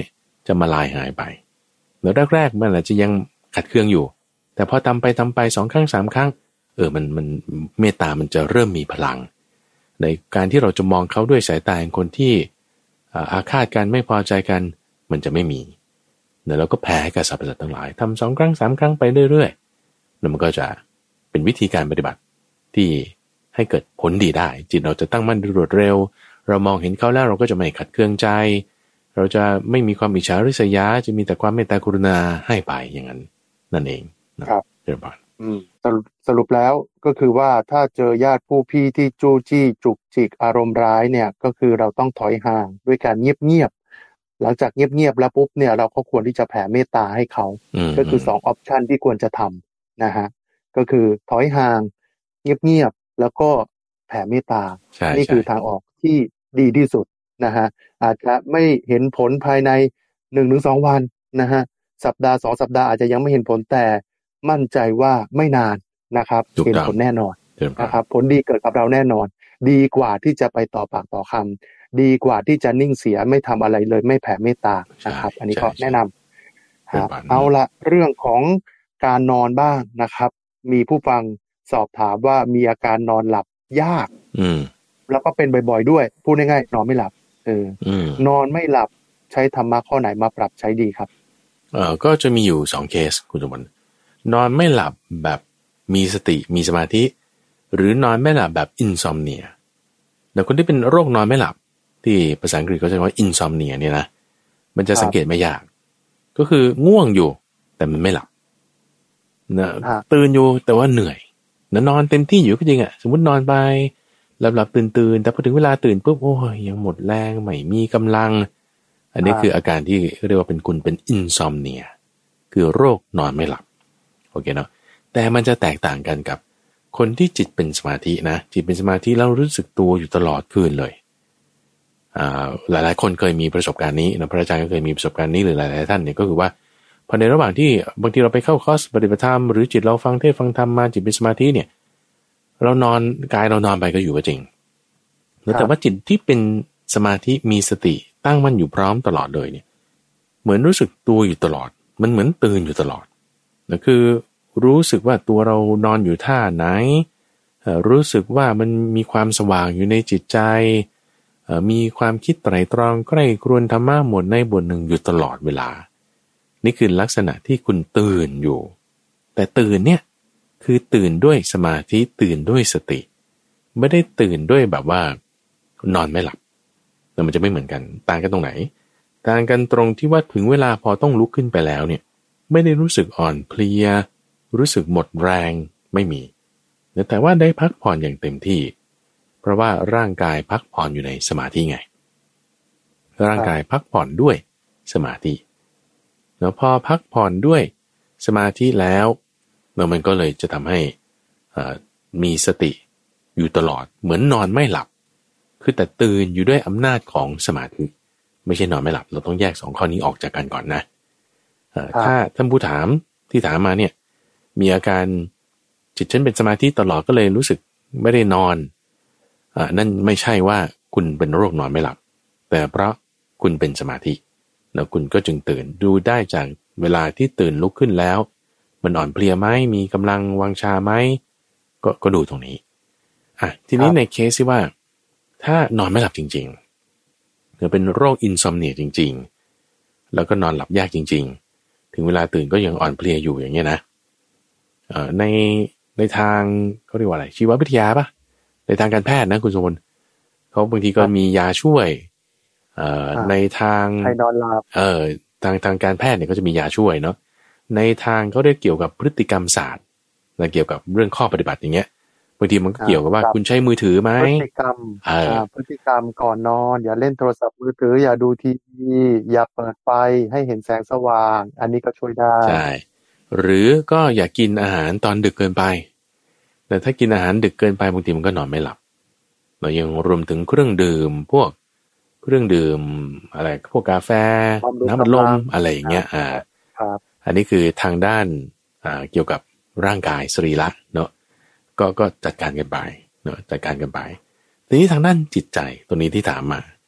จะมาลายหายไปเดี๋ยวแรกๆมันอาจจะยังขัดเคืองอยู่แต่พอทำไปทำไปสองครั้งสามครั้งเออมันมันเมตตามันจะเริ่มมีพลังในการที่เราจะมองเขาด้วยสายตาของคนที่อาฆาตกันไม่พอใจกันมันจะไม่มีเดี๋ยวเราก็แผ่ให้กับสรรพสัตว์ทั้งหลายทำสองครั้งสามครั้งไปเรื่อยๆแล้วมันก็จะเป็นวิธีการปฏิบัติที่ให้เกิดผลดีได้จิตเราจะตั้งมั่นรวดเร็วเรามองเห็นเขาแล้วเราก็จะไม่ขัดเคืองใจเราจะไม่มีความอิจฉาริษยาจะมีแต่ความเมตตากรุณาให้ไปอย่างนั้นนั่นเองนะครับเรียบร้อยสรุปแล้วก็คือว่าถ้าเจอญาติผู้พี่ที่จู้จี้จุกจิกอารมณ์ร้ายเนี่ยก็คือเราต้องถอยห่างด้วยการเงียบๆหลังจากเงียบๆแล้วปุ๊บเนี่ยเราก็ควรที่จะแผ่เมตตาให้เขาก็คือสองออปชันที่ควรจะทำนะฮะก็คือถอยห่างเงียบๆแล้วก็แผ่เมตตานี่คือทางออกที่ดีที่สุดนะฮะอาจจะไม่เห็นผลภายใน หนึ่งถึงสอง วันนะฮะสัปดาห์สองสัปดาห์อาจจะยังไม่เห็นผลแต่มั่นใจว่าไม่นานนะครับเห็นผลแน่นอนนะครับผลดีเกิดกับเราแน่นอนดีกว่าที่จะไปต่อปากต่อคำดีกว่าที่จะนิ่งเสียไม่ทำอะไรเลยไม่แผ่เมตตานะครับอันนี้ก็แนะนำเอาละเรื่องของการนอนบ้างนะครับมีผู้ฟังสอบถามว่ามีอาการนอนหลับยากแล้วก็เป็นบ่อยๆด้วยพูดง่ายๆนอนไม่หลับเออนอนไม่หลับใช้ธรรมะข้อไหนมาปรับใช้ดีครับเออก็จะมีอยู่สองเคสคุณสมบัตินอนไม่หลับแบบมีสติมีสมาธิหรือนอนไม่หลับแบบอินซอมเนียแต่คนที่เป็นโรคนอนไม่หลับที่ภาษาอังกฤษเขาใช้ว่าอินซอมเนียเนี่ยนะมันจะสังเกตไม่ยากก็คือง่วงอยู่แต่มันไม่หลับนะตื่นอยู่แต่ว่าเหนื่อยนะนอนเต็มที่อยู่ก็จริงอ่ะสมมตินอนไปหลับหลับตื่นตื่นแต่พอถึงเวลาตื่นปุ๊บโอ้ยยังหมดแรงไม่มีกำลังอันนี้คืออาการที่เรียกว่าเป็นคุณเป็นอินซอมเนียคือโรคนอนไม่หลับโอเคเนาะแต่มันจะแตกต่างกันกับคนที่จิตเป็นสมาธินะจิตเป็นสมาธิแล้วรู้สึกตัวอยู่ตลอดคืนเลยอ่าหลายๆคนเคยมีประสบการณ์นี้นะพระอาจารย์ก็เคยมีประสบการณ์นี้หรือหลายๆท่านเนี่ยก็คือว่าพอในระหว่างที่บางทีเราไปเข้าคอร์สปฏิบัติธรรมหรือจิตเราฟังเทศฟังธรรมมาจิตเป็นสมาธิเนี่ยเรานอนกายเรานอนไปก็อยู่ก็จริงแต่ว่าจิตที่เป็นสมาธิมีสติตั้งมั่นอยู่พร้อมตลอดเลยเนี่ยเหมือนรู้สึกตัวอยู่ตลอดมันเหมือนตื่นอยู่ตลอดนั่นคือรู้สึกว่าตัวเรานอนอยู่ท่าไหนรู้สึกว่ามันมีความสว่างอยู่ในจิตใจมีความคิดไตร่ตรองใกล้ครวญธรรมะหมดในบทหนึ่งอยู่ตลอดเวลานี่คือลักษณะที่คุณตื่นอยู่แต่ตื่นเนี่ยคือตื่นด้วยสมาธิตื่นด้วยสติไม่ได้ตื่นด้วยแบบว่านอนไม่หลับแล้วมันจะไม่เหมือนกันต่างกันตรงไหนต่างกันตรงที่ว่าถึงเวลาพอต้องลุกขึ้นไปแล้วเนี่ยไม่ได้รู้สึกอ่อนเพลียรู้สึกหมดแรงไม่มีแต่ว่าได้พักผ่อนอย่างเต็มที่เพราะว่าร่างกายพักผ่อนอยู่ในสมาธิไงร่างกายพักผ่อนด้วยสมาธิแล้วพอพักผ่อนด้วยสมาธิแล้วมันก็เลยจะทำให้มีสติอยู่ตลอดเหมือนนอนไม่หลับคือแต่ตื่นอยู่ด้วยอำนาจของสมาธิไม่ใช่นอนไม่หลับเราต้องแยกสองข้อนี้ออกจากกันก่อนนะถ้าท่านผู้ถามที่ถามมาเนี่ยมีอาการจิตฉันเป็นสมาธิตลอดก็เลยรู้สึกไม่ได้นอนอ่านั่นไม่ใช่ว่าคุณเป็นโรคนอนไม่หลับแต่เพราะคุณเป็นสมาธิแล้วคุณก็จึงตื่นดูได้จากเวลาที่ตื่นลุกขึ้นแล้วมันอ่อนเพลียไหมมีกำลังวังชาไหมก็ก็ดูตรงนี้อ่ะทีนี้ในเคสที่ว่าถ้านอนไม่หลับจริงๆหรือเป็นโรคอินซอมเนียจริงๆแล้วก็นอนหลับยากจริงๆถึงเวลาตื่นก็ยังอ่อนเพลียอยู่อย่างเงี้ยนะเอ่อในในทางเขาเรียกว่าอะไรชีววิทยาป่ะในทางการแพทย์นะคุณสมบัติเขาบางทีก็มียาช่วยเอ่อในทางให้นอนหลับเอ่อทางทางการแพทย์เนี่ยก็จะมียาช่วยเนาะในทางเขาเรียกเกี่ยวกับพฤติกรรมศาสตร์และเกี่ยวกับเรื่องข้อปฏิบัติอย่างเงี้ยบางทีมันก็เกี่ยวกับว่าคุณใช้มือถือไหมพฤติกรรมอ่าพฤติกรรมก่อนนอนอย่าเล่นโทรศัพท์มือถืออย่าดูทีวีอย่าเปิดไฟให้เห็นแสงสว่างอันนี้ก็ช่วยได้ใช่หรือก็อย่ากินอาหารตอนดึกเกินไปแต่ถ้ากินอาหารดึกเกินไปบางทีมันก็นอนไม่หลับเรายังรวมถึงเครื่องดื่มพวกเครื่องดื่มอะไรพวกกาแฟน้ำอัดลมอะไรอย่างเงี้ยอ่าอันนี้คือทางด้านอ่าเกี่ยวกับร่างกายสรีระเนาะก็ก็จัดการกันไปเนาะจัดการกันไปทีนี้ทางด้านจิตใจตัวนี้ที่ถามมา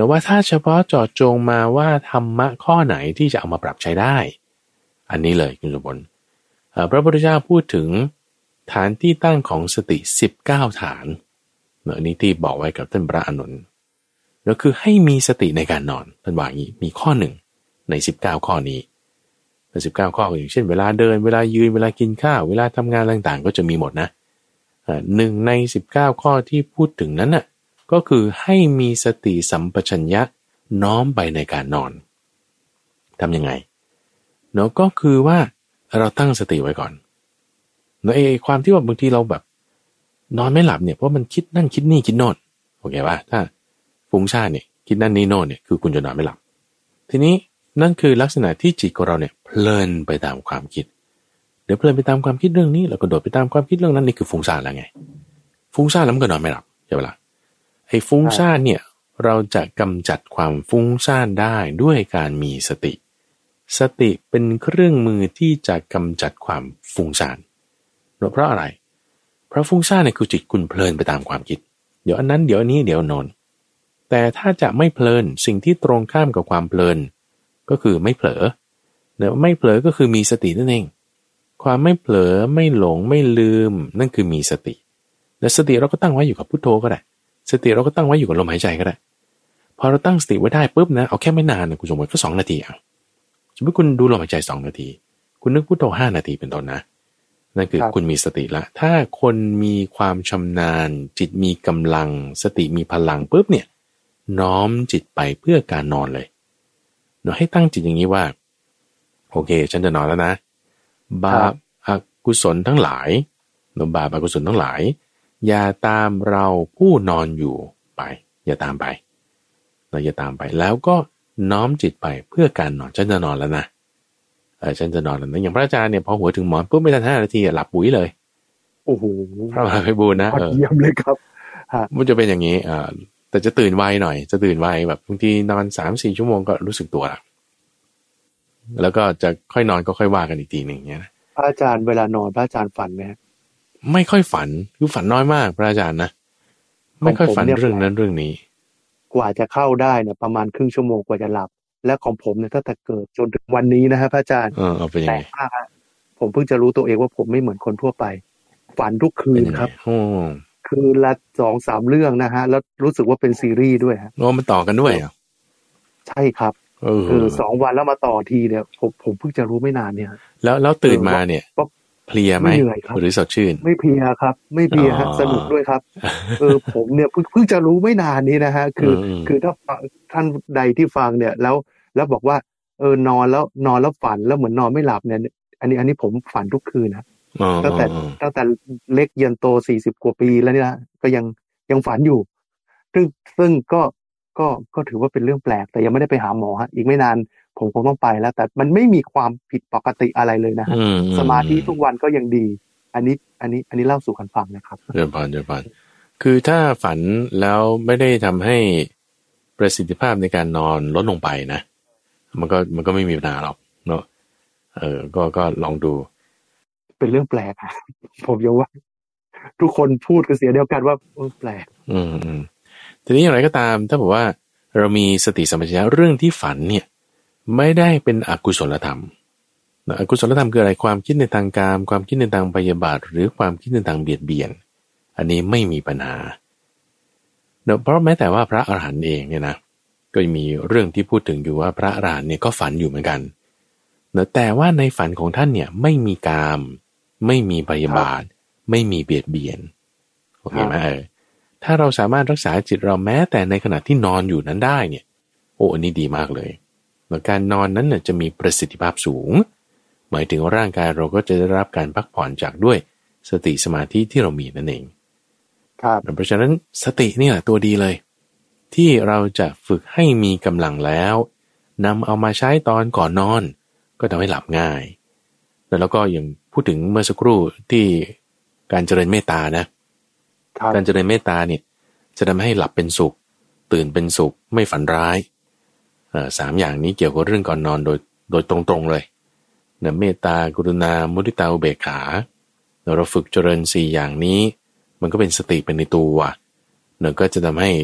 แต่ว่าถ้าเฉพาะเจาะจงมาว่าธรรมะข้อไหนที่จะเอามาปรับใช้ได้อันนี้เลยคุณสมบัติพระพุทธเจ้าพูดถึงฐานที่ตั้งของสติสิบเก้าฐานเนื้อนี้ที่บอกไว้กับท่านพระอานนท์แล้วคือให้มีสติในการนอนท่านว่าอย่างนี้มีข้อหนึ่งในสิบเก้าข้อนี้ในสิบเก้าข้ออย่างเช่นเวลาเดินเวลายืนเวลากินข้าวเวลาทำงานต่างๆก็จะมีหมดนะหนึ่งในสิบเก้าข้อที่พูดถึงนั้นน่ะก็คือให้มีสติสัมปชัญญะน้อมไปในการนอนทำยังไงเนาะก็คือว่าเราตั้งสติไว้ก่อนเนาะไอ้ความที่ว่าบางทีเราแบบนอนไม่หลับเนี่ยเพราะมันคิดนั่นคิดนี่คิดโน่นโอเคป่ะถ้าฟุ้งซ่านเนี่ยคิดนั่นนี่โน่นเนี่ยคือคุณจะนอนไม่หลับทีนี้นั่นคือลักษณะที่จิตของเราเนี่ยเพลินไปตามความคิดเดี๋ยวเพลินไปตามความคิดเรื่องนี้แล้วก็โดดไปตามความคิดเรื่องนั้นนี่คือฟุ้งซ่านแล้วไงฟุ้งซ่านแล้วมันก็นอนไม่หลับใช่ไหมล่ะไอ้ฟุ้งซ่านเนี่ยเราจะกำจัดความฟุ้งซ่านได้ด้วยการมีสติสติเป็นเครื่องมือที่จะกำจัดความฟุ้งซ่านเพราะอะไรเพราะฟุ้งซ่านเนี่ยคือจิตคุณเพลินไปตามความคิดเดี๋ยวอันนั้นเดี๋ยวอันนี้เดี๋ยวนอนแต่ถ้าจะไม่เพลินสิ่งที่ตรงข้ามกับความเพลินก็คือไม่เผลอเนี่ยไม่เผลอก็คือมีสตินั่นเองความไม่เผลอไม่หลงไม่ลืมนั่นคือมีสติและสติเราก็ตั้งไว้อยู่กับพุทโธก็ได้สติเราก็ตั้งไว้อยู่กับลมหายใจก็ได้พอเราตั้งสติไว้ได้ปุ๊บนะเอาแค่ไม่นานนะคุณสมมติก็สองนาทีอ่ะสมมติคุณดูลมหายใจสองนาทีคุณนึกพุทโธห้านาทีเป็นต้นนะนั่นคือคุณมีสติละถ้าคนมีความชำนาญจิตมีกำลังสติมีพลังปุ๊บเนี่ยน้อมจิตไปเพื่อการนอนเลยเราให้ตั้งจิตอย่างนี้ว่าโอเคฉันจะนอนแล้วนะบาปอกุศลทั้งหลายบาปอกุศลทั้งหลายอย่าตามเราผู้นอนอยู่ไปอย่าตามไปเราอย่าตามไปแล้วก็น้อมจิตไปเพื่อการนอนฉันจะนอนแล้วนะเออฉันจะนอนแล้วนะอย่างพระอาจารย์เนี่ยพอหัวถึงหมอนปุ๊บไม่ทันห้านาทีหลับปุ๋ยเลยโอ้โหพระมหาไพบูลย์นะเออเยี่ยมเลยครับมันจะเป็นอย่างนี้อ่าแต่จะตื่นไวหน่อยจะตื่นไวแบบบางทีนอนสามสี่ชั่วโมงก็รู้สึกตัวละแล้วก็จะค่อยนอนก็ค่อยว่ากันอีกทีหนึ่งเนี้ยพระอาจารย์เวลานอนพระอาจารย์ฝันไหมไม่ค่อยฝันคือฝันน้อยมากพระอาจารย์นะไม่ค่อยฝันเรื่องนั้นเรื่องนี้กว่าจะเข้าได้เนี่ยประมาณครึ่งชั่วโมงกว่าจะหลับและของผมเนี่ยตั้งแต่เกิดจนถึงวันนี้นะฮะพระอาจารย์เออเอาไปยังไงผมเพิ่งจะรู้ตัวเองว่าผมไม่เหมือนคนทั่วไปฝันทุกคืนครับคืนละสองสามเรื่องนะฮะแล้วรู้สึกว่าเป็นซีรีส์ด้วยฮะโอ้มันต่อกันด้วยอ่ะใช่ครับคือสองวันแล้วมาต่อทีเนี่ยผมผมเพิ่งจะรู้ไม่นานเนี่ยแล้วแล้วตื่นมาเนี่ยเพลียไหมหรือสดชื่นไม่เพลียครับไม่เพลียฮะสนุกด้วยครับเออผมเนี่ยเพิ่งเพิ่งจะรู้ไม่นานนี้นะฮะคือคือถ้าท่านใดที่ฟังเนี่ยแล้วแล้วบอกว่าเออนอนแล้วนอนแล้วฝันแล้วเหมือนนอนไม่หลับเนี่ยอันนี้อันนี้ผมฝันทุกคืนนะตั้งแต่ตั้งแต่เล็กยันโตสี่สิบกว่าปีแล้วนี่นะก็ยังยังฝันอยู่ซึ่งซึ่งก็ก็ก็ถือว่าเป็นเรื่องแปลกแต่ยังไม่ได้ไปหาหมอฮะอีกไม่นานผมคงต้องไปแล้วแต่มันไม่มีความผิดปกติอะไรเลยนะฮะสมาธิทุกวันก็ยังดีอันนี้อันนี้อันนี้เล่าสู่กันฟังนะครับเดี๋ยวผ่านเดี๋ยวผ่านคือถ้าฝันแล้วไม่ได้ทำให้ประสิทธิภาพในการนอนลดลงไปนะมันก็มันก็ไม่มีปัญหาหรอกเนาะเออก็ก็ลองดูเป็นเรื่องแปลกอะผมยังว่าทุกคนพูดกันเสียเดียวกันว่าเออแปลกอืมอืมทีนี้อย่างไรก็ตามถ้าบอกว่าเรามีสติสัมปชัญญะเรื่องที่ฝันเนี่ยไม่ได้เป็นอกุศลธรรมอกุศลธรรมคืออะไรความคิดในทางกามความคิดในทางพยาบาทหรือความคิดในทางเบียดเบียนอันนี้ไม่มีปัญหาเนาะเพราะแม้แต่ว่าพระอรหันต์เองเนี่ยนะก็มีเรื่องที่พูดถึงอยู่ว่าพระอรหันต์เนี่ยก็ฝันอยู่เหมือนกันเนาะแต่ว่าในฝันของท่านเนี่ยไม่มีกามไม่มีพยาบาทไม่มีเบียดเบียนโอเคไหมเออถ้าเราสามารถรักษาจิตเราแม้แต่ในขณะที่นอนอยู่นั้นได้เนี่ยโอ้อันนี้ดีมากเลยแล้วการนอนนั้นเนี่ยจะมีประสิทธิภาพสูงหมายถึงร่างกายเราก็จะได้รับการพักผ่อนจากด้วยสติสมาธิที่เรามีนั่นเองครับเพราะฉะนั้นสตินี่แหละตัวดีเลยที่เราจะฝึกให้มีกำลังแล้วนำเอามาใช้ตอนก่อนนอนก็ทำให้หลับง่ายแล้วก็อย่างพูดถึงเมื่อสักครู่ที่การเจริญเมตตานะการเจริญเมตตาเนี่ยจะทำให้หลับเป็นสุขตื่นเป็นสุขไม่ฝันร้ายสามอย่างนี้เกี่ยวกับเรื่องก่อนนอนโดยโดยตรงๆเลยนะเมตตากรุณามุทิตาอุเบกขาเราฝึกเจริญสี่อย่างนี้มันก็เป็นสติเป็นในตัวเนะก็จะทำให้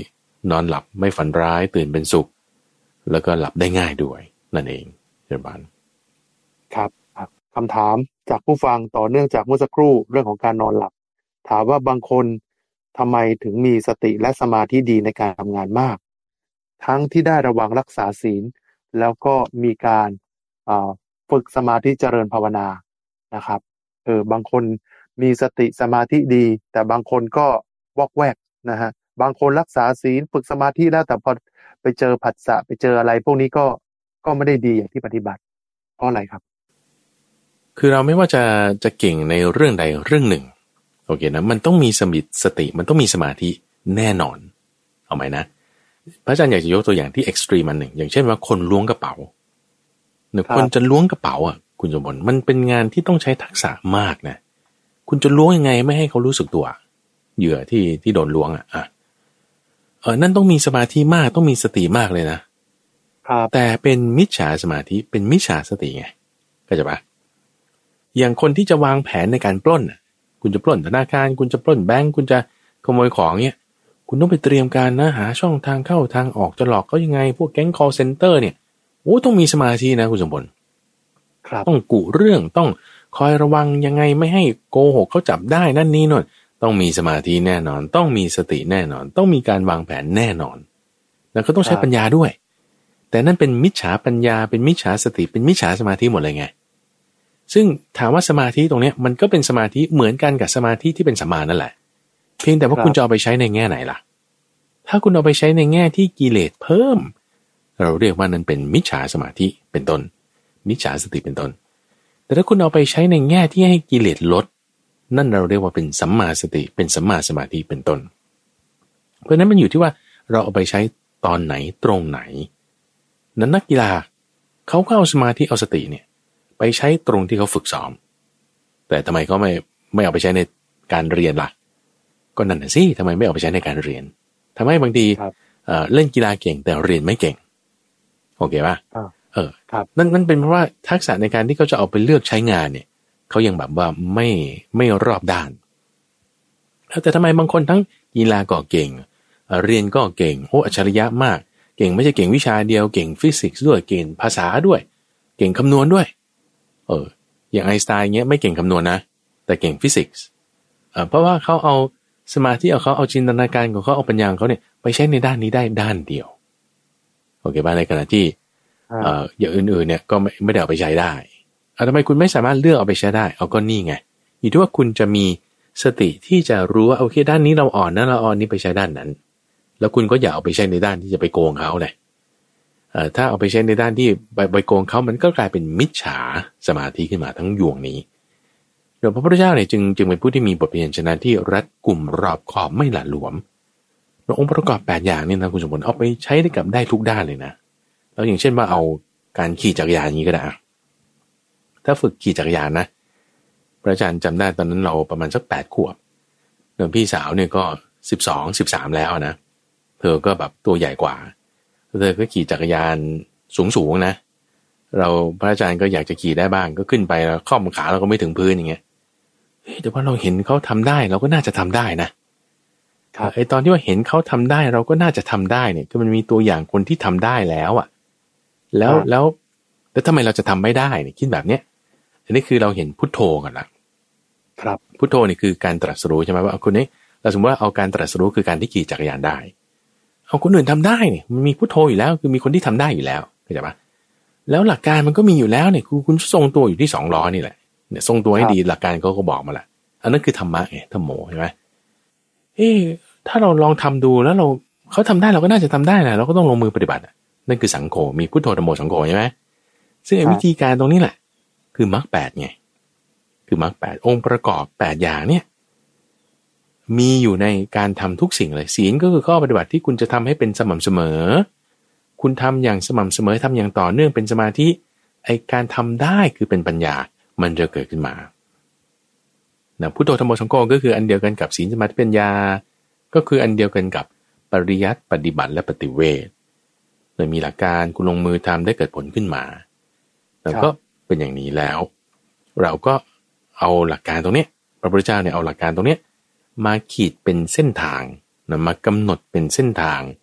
นอนหลับไม่ฝันร้ายตื่นเป็นสุขแล้วก็หลับได้ง่ายด้วยนั่นเองเจริญบานครับครับคำถามจากผู้ฟังต่อเนื่องจากเมื่อสักครู่เรื่องของการนอนหลับถามว่าบางคนทำไมถึงมีสติและสมาธิดีในการทำงานมากทั้งที่ได้ระวังรักษาศีลแล้วก็มีการฝึกสมาธิเจริญภาวนานะครับเออบางคนมีสติสมาธิดีแต่บางคนก็วอกแวกนะฮะบางคนรักษาศีลฝึกสมาธิแล้วแต่พอไปเจอผัสสะไปเจออะไรพวกนี้ก็ก็ไม่ได้ดีอย่างที่ปฏิบัติเพราะอะไรครับคือเราไม่ว่าจะจะเก่งในเรื่องใดเรื่องหนึ่งโอเคนะมันต้องมีสมิสติมันต้องมีสมาธิแน่นอนเอาไหมนะพระอาจารย์อยากจะยกตัวอย่างที่เอ็กซ์ตรีมอันหนึ่งอย่างเช่นว่าคนล้วงกระเป๋าเนี่ยคนจะล้วงกระเป๋าอ่ะคุณสมบัติมันเป็นงานที่ต้องใช้ทักษะมากนะคุณจะล้วงยังไงไม่ให้เขารู้สึกตัวเหยื่อที่ที่โดนล้วงอ่ะอ่ะเออนั่นต้องมีสมาธิมากต้องมีสติมากเลยนะครับแต่เป็นมิจฉาสมาธิเป็นมิจฉาสติไงเข้าใจปะอย่างคนที่จะวางแผนในการปล้นอ่ะคุณจะปล้นธนาคารคุณจะปล้นแบงก์คุณจะขโมยของเนี่ยคุณต้องไปเตรียมการนะหาช่องทางเข้าทางออกจะหลอกเขายังไงพวกแก๊ง call center เนี่ยโอ้ต้องมีสมาธินะคุณสมบัติต้องกุเรื่องต้องคอยระวังยังไงไม่ให้โกหกเขาจับได้นั่นนี่นู่นต้องมีสมาธิแน่นอนต้องมีสติแน่นอนต้องมีการวางแผนแน่นอนแล้วก็ต้องใช้ปัญญาด้วยแต่นั่นเป็นมิจฉาปัญญาเป็นมิจฉาสติเป็นมิจฉาสมาธิหมดเลยไงซึ่งถามว่าสมาธิตรงนี้มันก็เป็นสมาธิเหมือนกันกับสมาธิที่เป็นสัมมานั่นแหละเพียงแต่ว่าคุณจะเอาไปใช้ในแง่ไหนล่ะถ้าคุณเอาไปใช้ในแง่ที่กิเลสเพิ่มเราเรียกว่านั้นเป็นมิจฉาสมาธิเป็นต้นมิจฉาสติเป็นต้นแต่ถ้าคุณเอาไปใช้ในแง่ที่ให้กิเลสลดนั่นเราเรียกว่าเป็นสัมมาสติเป็นสัมมาสมาธิเป็นต้นเพราะนั้นมันอยู่ที่ว่าเราเอาไปใช้ตอนไหนตรงไหนนั้นนักกีฬาเขาก็เอาสมาธิเอาสติเนี่ยไปใช้ตรงที่เขาฝึกซ้อมแต่ทำไมเขาไม่ไม่เอาไปใช้ในการเรียนล่ะก็นั่นน่ะสิทำไมไม่เอาไปใช้ในการเรียนทำให้บางทีเอ่อเล่นกีฬาเก่งแต่เรียนไม่เก่งโอเคป่ะเออนั่นนั่นเป็นเพราะว่าทักษะในการที่เขาจะเอาไปเลือกใช้งานเนี่ยเขายังแบบว่าไม่ไม่รอบด้านแต่ทำไมบางคนทั้งกีฬาก็เก่งเรียนก็เก่งโอ้อัจฉริยะมากเก่งไม่ใช่เก่งวิชาเดียวเก่งฟิสิกส์ด้วยเก่งภาษาด้วยเก่งคำนวณด้วยเอออย่างไอน์สไตน์เงี้ยไม่เก่งคำนวณนะแต่เก่งฟิสิกส์เออเพราะว่าเขาเอาสมาธิเอาเขาเอาจินตนาการของเขาเอาปัญญาของเขาเนี่ยไปใช้ในด้านนี้ได้ด้านเดียวโอเคป่ะในขณะที่เอ่ออย่างอื่นๆเนี่ยก็ไม่ไม่ได้เอาไปใช้ได้เอาทำไมคุณไม่สามารถเลือกเอาไปใช้ได้เอาก็นี่ไงอยู่ที่ว่าคุณจะมีสติที่จะรู้ว่าโอเคด้านนี้เราอ่อนนะเราอ่อนนี้ไปใช้ด้านนั้นแล้วคุณก็อย่าเอาไปใช้ในด้านที่จะไปโกงเขาเลยเอ่อถ้าเอาไปใช้ในด้านที่ไปไปโกงเขามันก็กลายเป็นมิจฉาสมาธิขึ้นมาทั้งยวงนี้โดยพระพุทธเจ้าเนี่ยจึงจึงเป็นผู้ที่มีบทเรียนชนะที่รัดกุมรอบขอบไม่หละหลวมองค์ประกอบแปดอย่างนี่นะคุณสมบัติเอาไปใช้ได้กับได้ทุกด้านเลยนะแล้วอย่างเช่นว่าเอาการขี่จักรยานอย่างนี้ก็ได้ถ้าฝึกขี่จักรยานนะพระอาจารย์จำได้ตอนนั้นเราประมาณสักแปดขวบเดิมพี่สาวเนี่ยก็สิบสองสิบสามแล้วนะเธอก็แบบตัวใหญ่กว่าเธอก็ขี่จักรยานสูงๆนะเราพระอาจารย์ก็อยากจะขี่ได้บ้างก็ขึ้นไปแล้วข้อมือขาเราก็ไม่ถึงพื้นอย่างเงี้ยแต่ว่าเราเห็นเขาทำได้เราก็น่าจะทำได้นะไอตอนที่ว่าเห็นเขาทำได้เราก็น่าจะทำได้เนี่ยคือมันมีตัวอย่างคนที่ทำได้แล้วอ่ะแล้วแล้วแล้วทำไมเราจะทำไม่ได้เนี่ยคิดแบบเนี้ยอันนี้คือเราเห็นพุทโธกันละครับพุทโธนี่คือการตรัสรู้ใช่ไหมว่าคนนี้เราสมมติว่าเอาการตรัสรู้คือการที่ขี่จักรยานได้เอาคนอื่นทำได้เนี่ยมันมีพุทโธอยู่แล้วคือมีคนที่ทำได้อยู่แล้วเข้าใจปะแล้วหลักการมันก็มีอยู่แล้วเนี่ยคือคุณทรงตัวอยู่ที่สองล้อนี่แหละเนี่ยทรงตัวให้ดีหลักการเขาก็บอกมาละอันนั้นคือธรรมะไงธรรมโมใช่ไหมเอ๊ะถ้าเราลองทำดูแล้วเราเขาทำได้เราก็น่าจะทำได้นะเราก็ต้องลงมือปฏิบัตินั่นคือสังโฆมีพุทโธธรรมโมสังโฆใช่ไหมซึ่งวิธีการตรงนี้แหละคือมรรคแปดไงคือมรรคแปดองค์ประกอบแปดอย่างเนี่ยมีอยู่ในการทำทุกสิ่งเลยศีลก็คือข้อปฏิบัติที่คุณจะทำให้เป็นสม่ำเสมอคุณทำอย่างสม่ำเสมอทำอย่างต่อเนื่องเป็นสมาธิไอการทำได้คือเป็นปัญญามันจะเกิดขึ้นมานะพุทโธธรรมโมสังโฆก็คืออันเดียวกันกับศีลสมาธิปัญญาก็คืออันเดียวกันกับปริยัติปฏิบัติและปฏิเวทโดยมีหลักการคุณลงมือทำได้เกิดผลขึ้นมาแล้วก็เป็นอย่างนี้แล้วเราก็เอาหลักการตรงนี้พระพุทธเจ้าเนี่ยเอาหลักการตรงนี้มาขีดเป็นเส้นทางนะมากำหนดเป็นเส้นทาง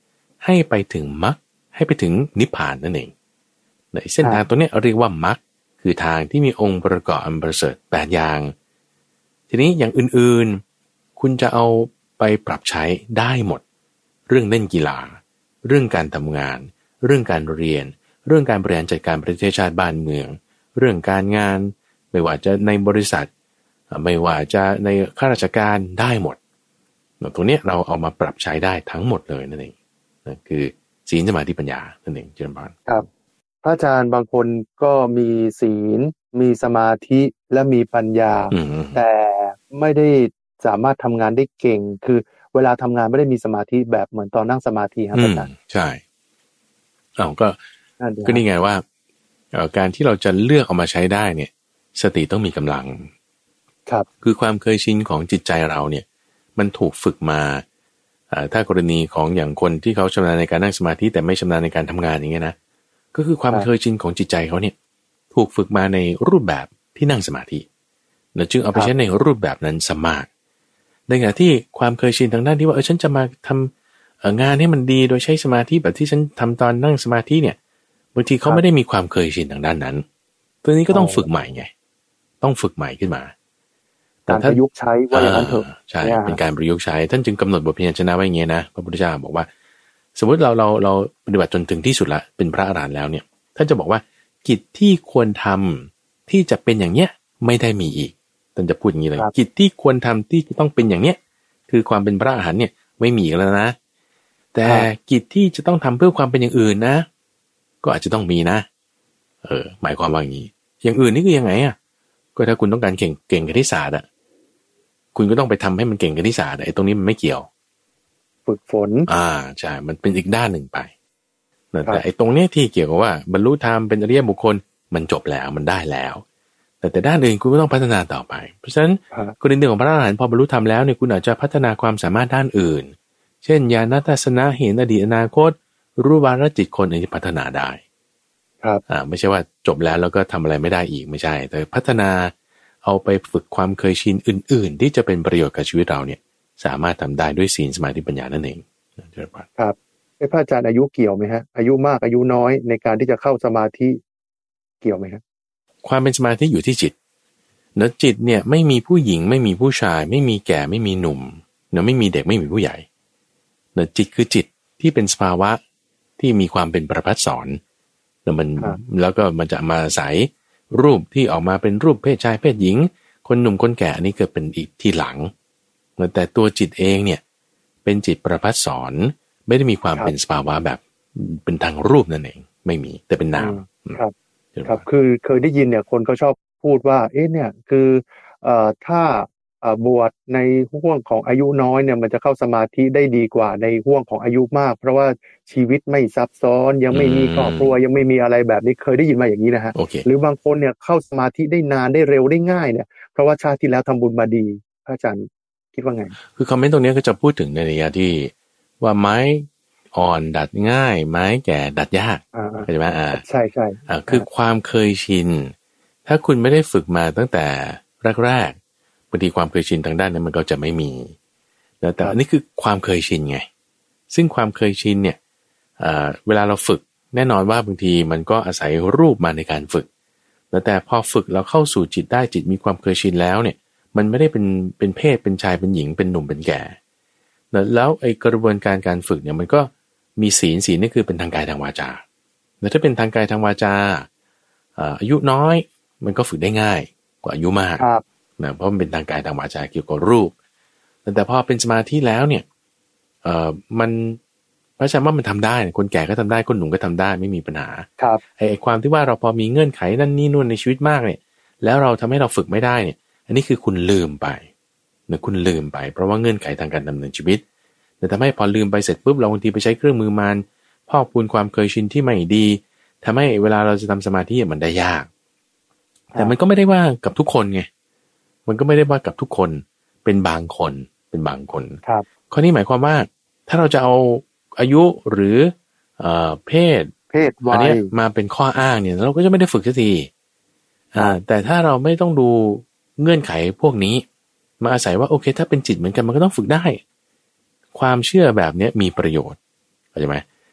ให้ไปถึงมรรคให้ไปถึงนิพพานนั่นเองในเส้นทางตัวนี้เรียกว่ามรรคคือทางที่มีองค์ประกอบอันประเสริฐแปดอย่างทีนี้อย่างอื่นๆคุณจะเอาไปปรับใช้ได้หมดเรื่องเล่นกีฬาเรื่องการทำงานเรื่องการเรียนเรื่องการบริหารจัดการประเทศชาติบ้านเมืองเรื่องการงานไม่ว่าจะในบริษัทไม่ว่าจะในข้าราชการได้หมดตรงนี้เราเอามาปรับใช้ได้ทั้งหมดเลยนั่นเองนั่นคือศีลสมาธิปัญญานั่นเองเจริญพรครับพระอาจารย์บางคนก็มีศีลมีสมาธิและมีปัญญาแต่ไม่ได้สามารถทำงานได้เก่งคือเวลาทำงานไม่ได้มีสมาธิแบบเหมือนตอนนั่งสมาธิครับอาจารย์ใช่เอาก็ก็นี่ไงว่าการที่เราจะเลือกเอามาใช้ได้เนี่ยสติต้องมีกำลังครับคือความเคยชินของจิตใจเราเนี่ยมันถูกฝึกมาถ้ากรณีของอย่างคนที่เขาชำนาญในการนั่งสมาธิแต่ไม่ชำนาญในการทำงานอย่างเงี้ยนะก็คือความเคยชินของจิตใจเขาเนี่ยถูกฝึกมาในรูปแบบที่นั่งสมาธิเราจึงเอาไปใช้ในรูปแบบนั้นสมากในขณะที่ความเคยชินทางด้านที่ว่าเออฉันจะมาทำงานให้มันดีโดยใช้สมาธิแบบที่ฉันทำตอนนั่งสมาธิเนี่ยบางทีเขาไม่ได้มีความเคยชินทางด้านนั้นตัวนี้ก็ต้องฝึกใหม่ไงต้องฝึกใหม่ขึ้นมาการประยุกต์ใช้ว่าอย่างนั้นเถอะใช่เป็นการประยุกต์ใช้ท่านจึงกำหนดบทพยัญชนะไว้อย่างเงี้ยนะพระพุทธเจ้าบอกว่าสมมติเราเราเราปฏิบัติจนถึงที่สุดละเป็นพระอรหันต์แล้วเนี่ยท่านจะบอกว่ากิจที่ควรทำที่จะเป็นอย่างเนี้ยไม่ได้มีอีกท่านจะพูดอย่างนี้เลยกิจที่ควรทำที่จะต้องเป็นอย่างเนี้ยคือความเป็นพระอรหันต์เนี่ยไม่มีแล้วนะแต่กิจที่จะต้องทำเพื่อความเป็นอย่างอื่นนะก็อาจจะต้องมีนะเออหมายความว่าอย่างนี้อย่างอื่นนี่คือยังไงอ่ะก็ถ้าคุณต้องการเก่งเก่งคณิตศาสตร์อ่ะคุณก็ต้องไปทำให้มันเก่งคณิตศาสตร์ไอ้ตรงนี้มันไม่เกี่ยวฝึกฝนอ่าใช่มันเป็นอีกด้านหนึ่งไปแต่ไอ้ตรงนี้ที่เกี่ยวกับว่าบรรลุธรรมเป็นอริยบุคคลมันจบแล้วมันได้แล้วแต่แต่ด้านอื่นคุณก็ต้องพัฒนาต่อไปเพราะฉะนั้นกรณีของพระอรหันต์พอบรรลุธรรมแล้วเนี่ยคุณอาจจะพัฒนาความสามารถด้านอื่นเช่นญาณทัศนะเห็นอดีตอนาคตรู้วาระจิตคนอื่นที่พัฒนาได้ครับอ่าไม่ใช่ว่าจบแล้วแล้วก็ทำอะไรไม่ได้อีกไม่ใช่แต่พัฒนาเอาไปฝึกความเคยชินอื่นๆที่จะเป็นประโยชน์กับชีวิตเราเนี่ยสามารถทำได้ด้วยศีลสมาธิปัญญานั่นเองครับพระอาจารย์อายุเกี่ยวไหมฮะอายุมากอายุน้อยในการที่จะเข้าสมาธิเกี่ยวไหมครับความเป็นสมาธิอยู่ที่จิตเนื้อจิตเนี่ยไม่มีผู้หญิงไม่มีผู้ชายไม่มีแก่ไม่มีหนุ่มเนื้อไม่มีเด็กไม่มีผู้ใหญ่เนื้อจิตคือจิตที่เป็นสภาวะที่มีความเป็นประภัสสรแล้วมันแล้วก็มันจะมาอาศัยรูปที่ออกมาเป็นรูปเพศชายเพศหญิงคนหนุ่มคนแก่อันนี้เกิดเป็นอีกที่หลังแต่ตัวจิตเองเนี่ยเป็นจิตประภัสสรไม่ได้มีความเป็นสภาวะแบบเป็นทางรูปนั่นเองไม่มีแต่เป็นนามครับครับคือเคยได้ยินเนี่ยคนเขาชอบพูดว่าเอ๊ะเนี่ยคือเอ่อถ้าเอ่อบวชในห่วงของอายุน้อยเนี่ยมันจะเข้าสมาธิได้ดีกว่าในห่วงของอายุมากเพราะว่าชีวิตไม่ซับซ้อนยังไม่มีครอบครัวยังไม่มีอะไรแบบนี้เคยได้ยินมาอย่างนี้นะฮะ okay. หรือบางคนเนี่ยเข้าสมาธิได้นานได้เร็วได้ง่ายเนี่ยเพราะว่าชาติที่แล้วทำบุญมาดีพระอาจารย์คิดว่าไงคือคอมเมนต์ตรงนี้ก็จะพูดถึงในระยะที่ว่าไม้อ่อนดัดง่ายไม้แก่ดัดยากเข้าใจไหมอ่าใช่ใช่อ่าคือความเคยชินถ้าคุณไม่ได้ฝึกมาตั้งแต่แรกๆบางทีความเคยชินทางด้านนั้นมันก็จะไม่มีแต่อันนี้คือความเคยชินไงซึ่งความเคยชินเนี่ยเอ่อเวลาเราฝึกแน่นอนว่าบางทีมันก็อาศัยรูปมาในการฝึกแต่พอฝึกเราเข้าสู่จิตได้จิตมีความเคยชินแล้วเนี่ยมันไม่ได้เป็นเป็นเพศเป็นชายเป็นหญิงเป็นหนุ่มเป็นแก่แล้วไอ้กระบวนการการฝึกเนี่ยมันก็มีศีลศีลนี่คือเป็นทางกายทางวาจาแต่ถ้าเป็นทางกายทางวาจาอายุน้อยมันก็ฝึกได้ง่ายกว่าอายุมากนะเพราะมันเป็นทางกายทางวาจาเกี่ยวกับรูปแต่พอเป็นสมาธิแล้วเนี่ยเอ่อมันพระอาจารย์ว่ามันทำได้คนแก่ก็ทำได้คนหนุ่มก็ทำได้ไม่มีปัญหาไอ้ความที่ว่าเราพอมีเงื่อนไขนั่นนี่นู่นในชีวิตมากเนี่ยแล้วเราทำให้เราฝึกไม่ได้เนี่ยอันนี้คือคุณลืมไปหรือคุณลืมไปเพราะว่าเงื่อนไขทางการดำเนินชีวิตแต่ทำให้พอลืมไปเสร็จปุ๊บเราบางทีไปใช้เครื่องมือมารพอกพูนความเคยชินที่ไม่ดีทำให้เวลาเราจะทำสมาธิมันได้ยากแต่มันก็ไม่ได้ว่ากับทุกคนไงมันก็ไม่ได้ว่ากับทุกคนเป็นบางคนเป็นบางคนครับข้อนี้หมายความว่าถ้าเราจะเอาอายุหรือเอ่อเพศเพศวัยอันนี้มาเป็นข้ออ้างเนี่ยเราก็จะไม่ได้ฝึกสักทีอ่าแต่ถ้าเราไม่ต้องดูเงื่อนไขพวกนี้มาอาศัยว่าโอเคถ้าเป็นจิตเหมือนกันมันก็ต้องฝึกได้ความเชื่อแบบนี้มีประโยชน์เข้าใจไหม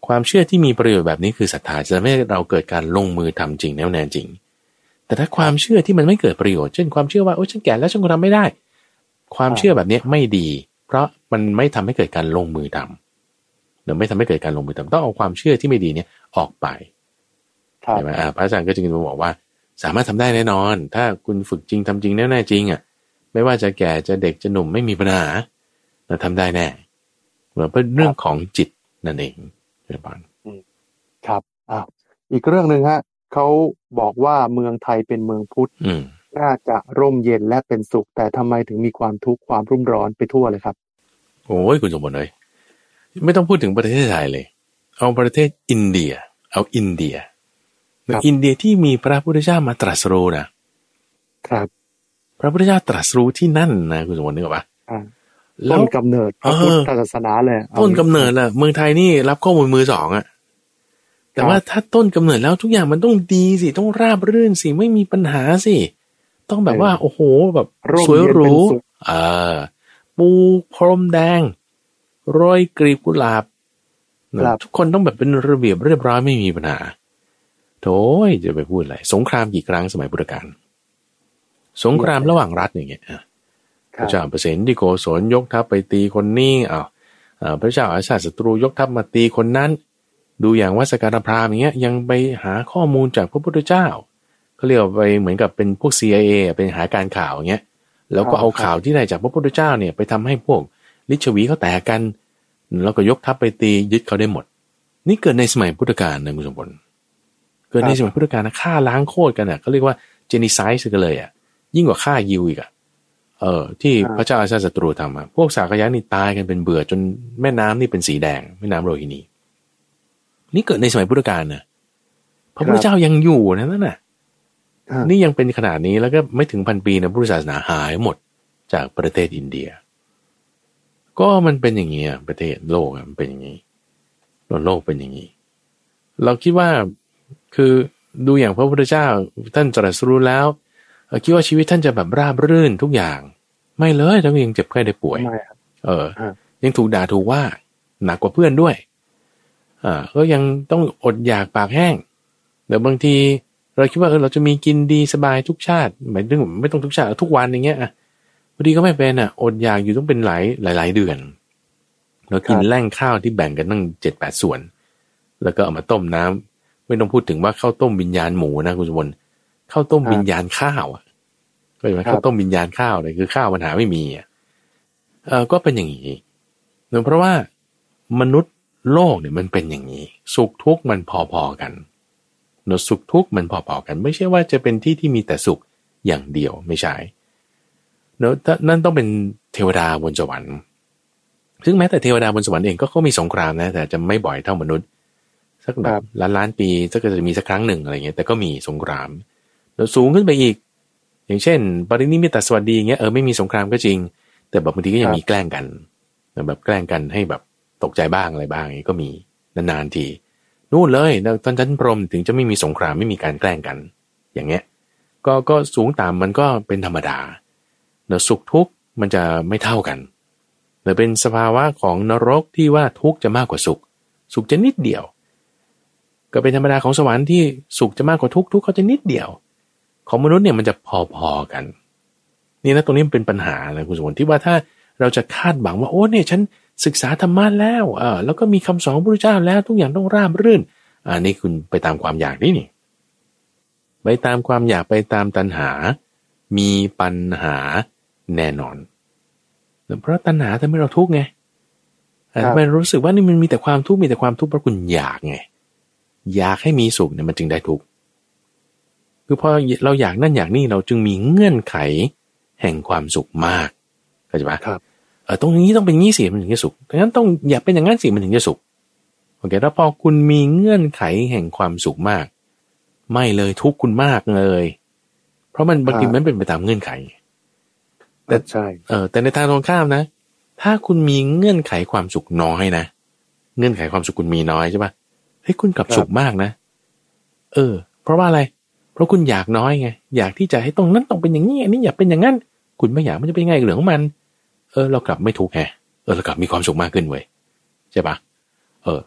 ความเชื่อที่มีประโยชน์แบบนี้คือศรัทธาจะทำให้เราเกิดการลงมือทำจริงแน่วแน่จริงแต่ถ้าความเชื่อที่มันไม่เกิดประโยชน์เช่นความเชื่อว่าโอ้ฉันแก่แล้วฉันคงทำไม่ได้ความเชื่อแบบนี้ไม่ดีเพราะมันไม่ทำให้เกิดการลงมือทำหรือไม่ทำให้เกิดการลงมือทำต้องเอาความเชื่อที่ไม่ดีเนี่ยออกไปใช่ไหมอ่าพระอาจารย์ก็จึงมาบอกว่าสามารถทำได้แน่นอนถ้าคุณฝึกจริงทำจริงแน่แน่จริงอ่ะไม่ว่าจะแก่จะเด็กจะหนุ่มไม่มีปัญหาเราทำได้แน่เหมือนเป็นเรื่องของจิตนั่นเองใช่ไหมครับอ่าอีกเรื่องหนึ่งฮะเขาบอกว่าเมืองไทยเป็นเมืองพุทธน่าจะร่มเย็นและเป็นสุขแต่ทำไมถึงมีความทุกข์ความรุ่มร้อนไปทั่วเลยครับโอ้ยคุณสมบัติเลยไม่ต้องพูดถึงประเทศไทยเลยเอาประเทศอินเดียเอาอินเดียอินเดียที่มีพระพุทธเจ้ามาตรัสรู้นะครับพระพุทธเจ้าตรัสรู้ที่นั่นนะคุณสมบัตินึกออกปะต้นกำเนิดพระพุทธศาสนาเลยต้นกำเนิดแหละเมืองไทยนี่รับข้อมูลมือสองอ่ะแต่ว่าถ้าต้นกำเนิดแล้วทุกอย่างมันต้องดีสิต้องราบรื่นสิไม่มีปัญหาสิต้องแบบว่าโอ้โหแบบสวยหรูเออปูพรมแดงโรยกลีบกุหลาบทุกคนต้องแบบเป็นระเบียบเรียบร้อยไม่มีปัญหาโถ่จะไปพูดอะไรสงครามกี่ครั้งสมัยพุทธกาลสงครามระหว่างรัฐอย่างเงี้ยพระเจ้าเปรตที่โกศลยกทัพไปตีคนนี้อ้าวพระเจ้าอาชาติศัตรูยกทัพมาตีคนนั้นดูอย่างวัสการพราหมณ์อย่างเงี้ยยังไปหาข้อมูลจากพระพุทธเจ้าเขาเรียกไปเหมือนกับเป็นพวก ซี ไอ เอ เป็นหาการข่าวอย่างเงี้ยแล้วก็เอาข่าวที่ได้จากพระพุทธเจ้าเนี่ยไปทำให้พวกลิชวีเขาแตกกันแล้วก็ยกทัพไปตียึดเขาได้หมดนี่เกิดในสมัยพุทธกาลนะคุณสมบัติเกิดในสมัยพุทธกาลนะฆ่าล้างโคตรกันอ่ะเขาเรียกว่าเจนิไซส์กันเลยอ่ะยิ่งกว่าฆ่ายิวอีกอ่ะเออที่พระเจ้าอาชาติศัตรูทำอ่ะพวกสากยะนี่ตายกันเป็นเบื่อจนแม่น้ำนี่เป็นสีแดงแม่น้ำโรฮินีนี่เกิดในสมัยพุทธกาลนะพระพุทธเจ้ายังอยู่นะนั่นน่ะนี่ยังเป็นขนาดนี้แล้วก็ไม่ถึงพันปีนะพุทธศาสนาหายหมดจากประเทศอินเดียก็มันเป็นอย่างนี้ประเทศโลกมันเป็นอย่างนี้โลกเป็นอย่างนี้เราคิดว่าคือดูอย่างพระพุทธเจ้าท่านตรัสรู้แล้วคิดว่าชีวิตท่านจะแบบราบรื่นทุกอย่างไม่เลยท่านยังเจ็บไข้ได้ป่วยเออยังถูกด่าถูกว่าหนักกว่าเพื่อนด้วยอ่าก็ยังต้องอดอยากปากแห้งเดี๋ยวบางทีเราคิดว่าเออเราจะมีกินดีสบายทุกชาติหมายถึงไม่ต้องทุกชาติทุกวันอย่างเงี้ยอ่ะพอดีก็ไม่เป็นอ่ะอดอยากอยู่ต้องเป็นหลายหลายหลายเดือนเรากินแล่งข้าวที่แบ่งกันตั้งเจ็ดแปดส่วนแล้วก็เอามาต้มน้ำไม่ต้องพูดถึงว่าข้าวต้มวิญญาณหมูนะคุณสมบัติข้าวต้มวิญญาณข้าวอ่ะก็อย่างข้าวต้มวิญญาณข้าวเลยคือข้าวมันหาไม่มีอ่ะเออก็เป็นอย่างนี้เนื่องเพราะว่ามนุษย์โลกเนี่ยมันเป็นอย่างนี้สุขทุกข์มันพอๆกันเนอะสุขทุกข์มันพอๆกันไม่ใช่ว่าจะเป็นที่ที่มีแต่สุขอย่างเดียวไม่ใช่เนอะนั่นต้องเป็นเทวดาบนสวรรค์ซึ่งแม้แต่เทวดาบนสวรรค์เองก็เขามีสงครามนะแต่จะไม่บ่อยเท่ามนุษย์สักแบบล้านล้านปีถ้าเกิดจะมีสักครั้งหนึ่งอะไรเงี้ยแต่ก็มีสงครามแล้วสูงขึ้นไปอีกอย่างเช่นปรินิมิตสวัสดีเงี้ยเออไม่มีสงครามก็จริงแต่แบบบางทีก็ยังมีแกล้งกันแบบแกล้งกันให้แบบตกใจบ้างอะไรบ้างอย่างนี้ก็มีนานๆทีนู่นเลยตอนชั้นพรหมถึงจะไม่มีสงครามไม่มีการแกล้งกันอย่างเงี้ยก็ก็สูงต่ำมันก็เป็นธรรมดาเนอะสุขทุกข์มันจะไม่เท่ากันเนอะเป็นสภาวะของนรกที่ว่าทุกข์จะมากกว่าสุขสุขจะนิดเดียวก็เป็นธรรมดาของสวรรค์ที่สุขจะมากกว่าทุกข์ทุกข์เขาจะนิดเดียวของมนุษย์เนี่ยมันจะพอๆกันนี่นะตรงนี้มันเป็นปัญหาเลยคุณสมบัติที่ว่าถ้าเราจะคาดหวังว่าโอ้เนี่ยฉันศึกษาธรรมะแล้วเออแล้วก็มีคำสอนของพระพุทธเจ้าแล้วทุกอย่างต้องราบรื่นอ่านี่คุณไปตามความอยากนี่นี่ไปตามความอยากไปตามตัณหามีปัญหาแน่นอนเพราะตัณหาทำให้เราทุกข์ไงทำไมรู้สึกว่านี่มันมีแต่ความทุกข์มีแต่ความทุกข์เพราะคุณอยากไงอยากให้มีสุขเนี่ยมันจึงได้ทุกข์คือพอเราอยากนั่นอยากนี่เราจึงมีเงื่อนไขแห่งความสุขมากเข้าใจปะครับเออตรงนี้ต้องเป็นงี้สิมันถึงจะสุขดังนั้นต้องอยากเป็นอย่างนั้นสิมันถึงจะสุขโอเคแล้วพอคุณมีเงื่อนไขแห่งความสุขมากไม่เลยทุกข์คุณมากเลยเพราะมันบางทีมันเป็นไปตามเงื่อนไขแต่ใช่เออแต่ในทางตรงข้ามนะถ้าคุณมีเงื่อนไขความสุขน้อยนะเงื่อนไขความสุขคุณมีน้อยใช่ปะเฮ้ยคุณกลับสุขมากนะเออเพราะว่าอะไรเพราะคุณอยากน้อยไงอยากที่จะให้ตรงนั้นต้องเป็นอย่างนี้อันนี้อยากเป็นอย่างนั้นคุณไม่อยากมันจะเป็นไงเหลืองของมันเออเรากลับไม่ทุกข์ไงเออเรากลับมีความสุขมากขึ้นเว้ยใช่ปะเออเพ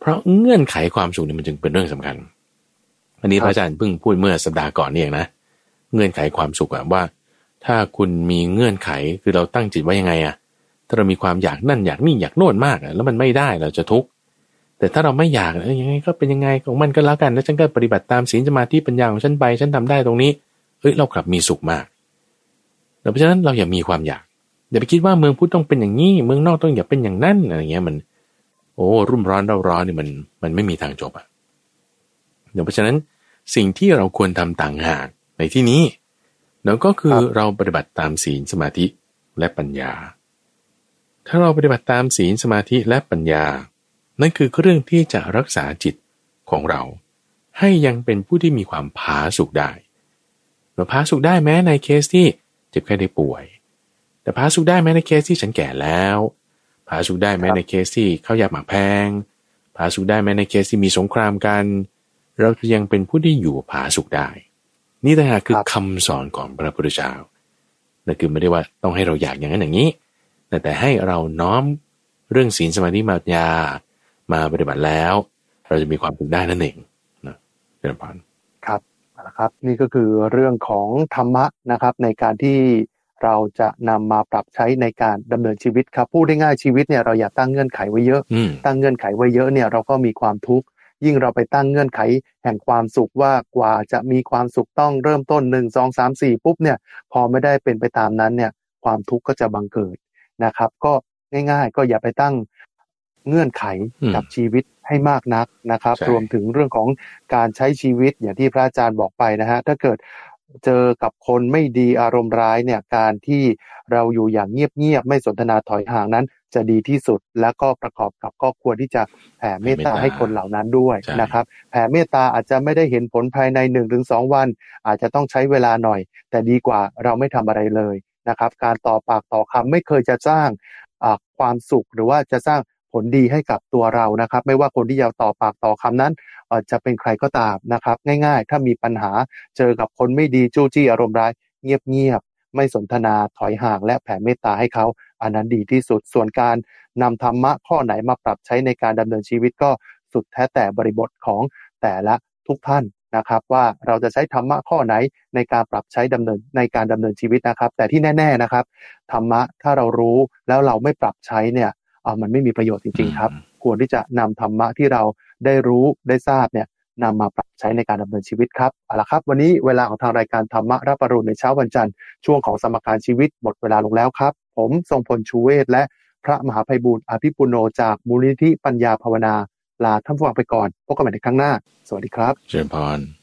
เพราะเงื่อนไขความสุขนี่มันจึงเป็นเรื่องสำคัญอันนี้พระอาจารย์เพิ่งพูดเมื่อสัปดาห์ก่อนนี่เองนะเงื่อนไขความสุขอะว่าถ้าคุณมีเงื่อนไขคือเราตั้งจิตไว้ยังไงอะถ้าเรามีความอยากนั่นอยากนี่อยากโน่นมากอะแล้วมันไม่ได้เราจะทุกข์แต่ถ้าเราไม่อยากเออยังไงก็เป็นยังไงของมันก็แล้วกันแล้วฉันก็ปฏิบัติตามศีลสมาธิปัญญาของฉันไปฉันทำได้ตรงนี้เฮ้ยเรากลับมีสุขมากเพราะฉะนั้นเราอย่ามีความอยากอย่าไปคิดว่าเมืองพุทธต้องเป็นอย่างนี้เมืองนอกต้องอย่าเป็นอย่างนั้นอะไรเงี้ยมันโอ้รุ่มร้อนเร่าร้อนนี่มันมันไม่มีทางจบอ่ะเพราะฉะนั้นสิ่งที่เราควรทำต่างหากในที่นี้นั่นก็คือเราปฏิบัติตามศีลสมาธิและปัญญาถ้าเราปฏิบัติตามศีลสมาธิและปัญญานั่นคือเรื่องที่จะรักษาจิตของเราให้ยังเป็นผู้ที่มีความผาสุกได้เราผาสุกได้แม้ในเคสที่เจ็บไข้ได้ป่วยแต่ผาสุกได้แม้ในเคสที่ฉันแก่แล้วผาสุกได้แม้ในเคสที่ข้าวยากหมากแพงผาสุกได้แม้ในเคสที่มีสงครามกันเราจะยังเป็นผู้ที่อยู่ผาสุกได้นี่ต่างหากคือคำสอนของพระพุทธเจ้านั่นคือไม่ได้ว่าต้องให้เราอยากอย่างนั้นอย่างนี้แต่แต่ให้เราน้อมเรื่องศีลสมาธิปัญญามาปฏิบัติแล้วเราจะมีความสุขได้นั่นเองนะเจริญพรครับนะครับนี่ก็คือเรื่องของธรรมะนะครับในการที่เราจะนำมาปรับใช้ในการดำเนินชีวิตครับพูดได้ง่ายชีวิตเนี่ยเราอย่าตั้งเงื่อนไขไว้เยอะตั้งเงื่อนไขไว้เยอะเนี่ยเราก็มีความทุกข์ยิ่งเราไปตั้งเงื่อนไขแห่งความสุขว่ากว่าจะมีความสุขต้องเริ่มต้นหนึ่ง สอง สาม สี่ปุ๊บเนี่ยพอไม่ได้เป็นไปตามนั้นเนี่ยความทุกข์ก็จะบังเกิดนะครับก็ง่ายๆก็อย่าไปตั้งเงื่อนไขกับชีวิตให้มากนักนะครับรวมถึงเรื่องของการใช้ชีวิตอย่างที่พระอาจารย์บอกไปนะฮะถ้าเกิดเจอกับคนไม่ดีอารมณ์ร้ายเนี่ยการที่เราอยู่อย่างเงียบๆไม่สนทนาถอยห่างนั้นจะดีที่สุดแล้วก็ประกอบกับก็ควรที่จะแผ่เมตตาให้คนเหล่านั้นด้วยนะครับแผ่เมตตาอาจจะไม่ได้เห็นผลภายใน หนึ่งถึงสอง วันอาจจะต้องใช้เวลาหน่อยแต่ดีกว่าเราไม่ทำอะไรเลยนะครับการต่อปากต่อคำไม่เคยจะสร้างความสุขหรือว่าจะสร้างผลดีให้กับตัวเรานะครับไม่ว่าคนที่จะต่อปากต่อคำนั้นจะเป็นใครก็ตามนะครับง่ายๆถ้ามีปัญหาเจอกับคนไม่ดีจู้จี้อารมณ์ร้ายเงียบๆไม่สนทนาถอยห่างและแผ่เมตตาให้เขาอันนั้นดีที่สุดส่วนการนำธรรมะข้อไหนมาปรับใช้ในการดำเนินชีวิตก็สุดแท้แต่บริบทของแต่ละทุกท่านนะครับว่าเราจะใช้ธรรมะข้อไหนในการปรับใช้ดำเนินในการดำเนินชีวิตนะครับแต่ที่แน่ๆนะครับธรรมะถ้าเรารู้แล้วเราไม่ปรับใช้เนี่ยอ่ามันไม่มีประโยชน์จริงๆครับควรที่จะนำธรรมะที่เราได้รู้ได้ทราบเนี่ยนำมาปรับใช้ในการดำเนินชีวิตครับเอาละครับวันนี้เวลาของทางรายการธรรมะรับอรุณในเช้าวันจันทร์ช่วงของสมการชีวิตหมดเวลาลงแล้วครับผมทรงพลชูเวศและพระมหาไพบูลย์อภิปุโนจากมูลนิธิปัญญาภาวนาลาท่านผู้ฟังไปก่อนพบกันใหม่ในครั้งหน้าสวัสดีครับเจริญพร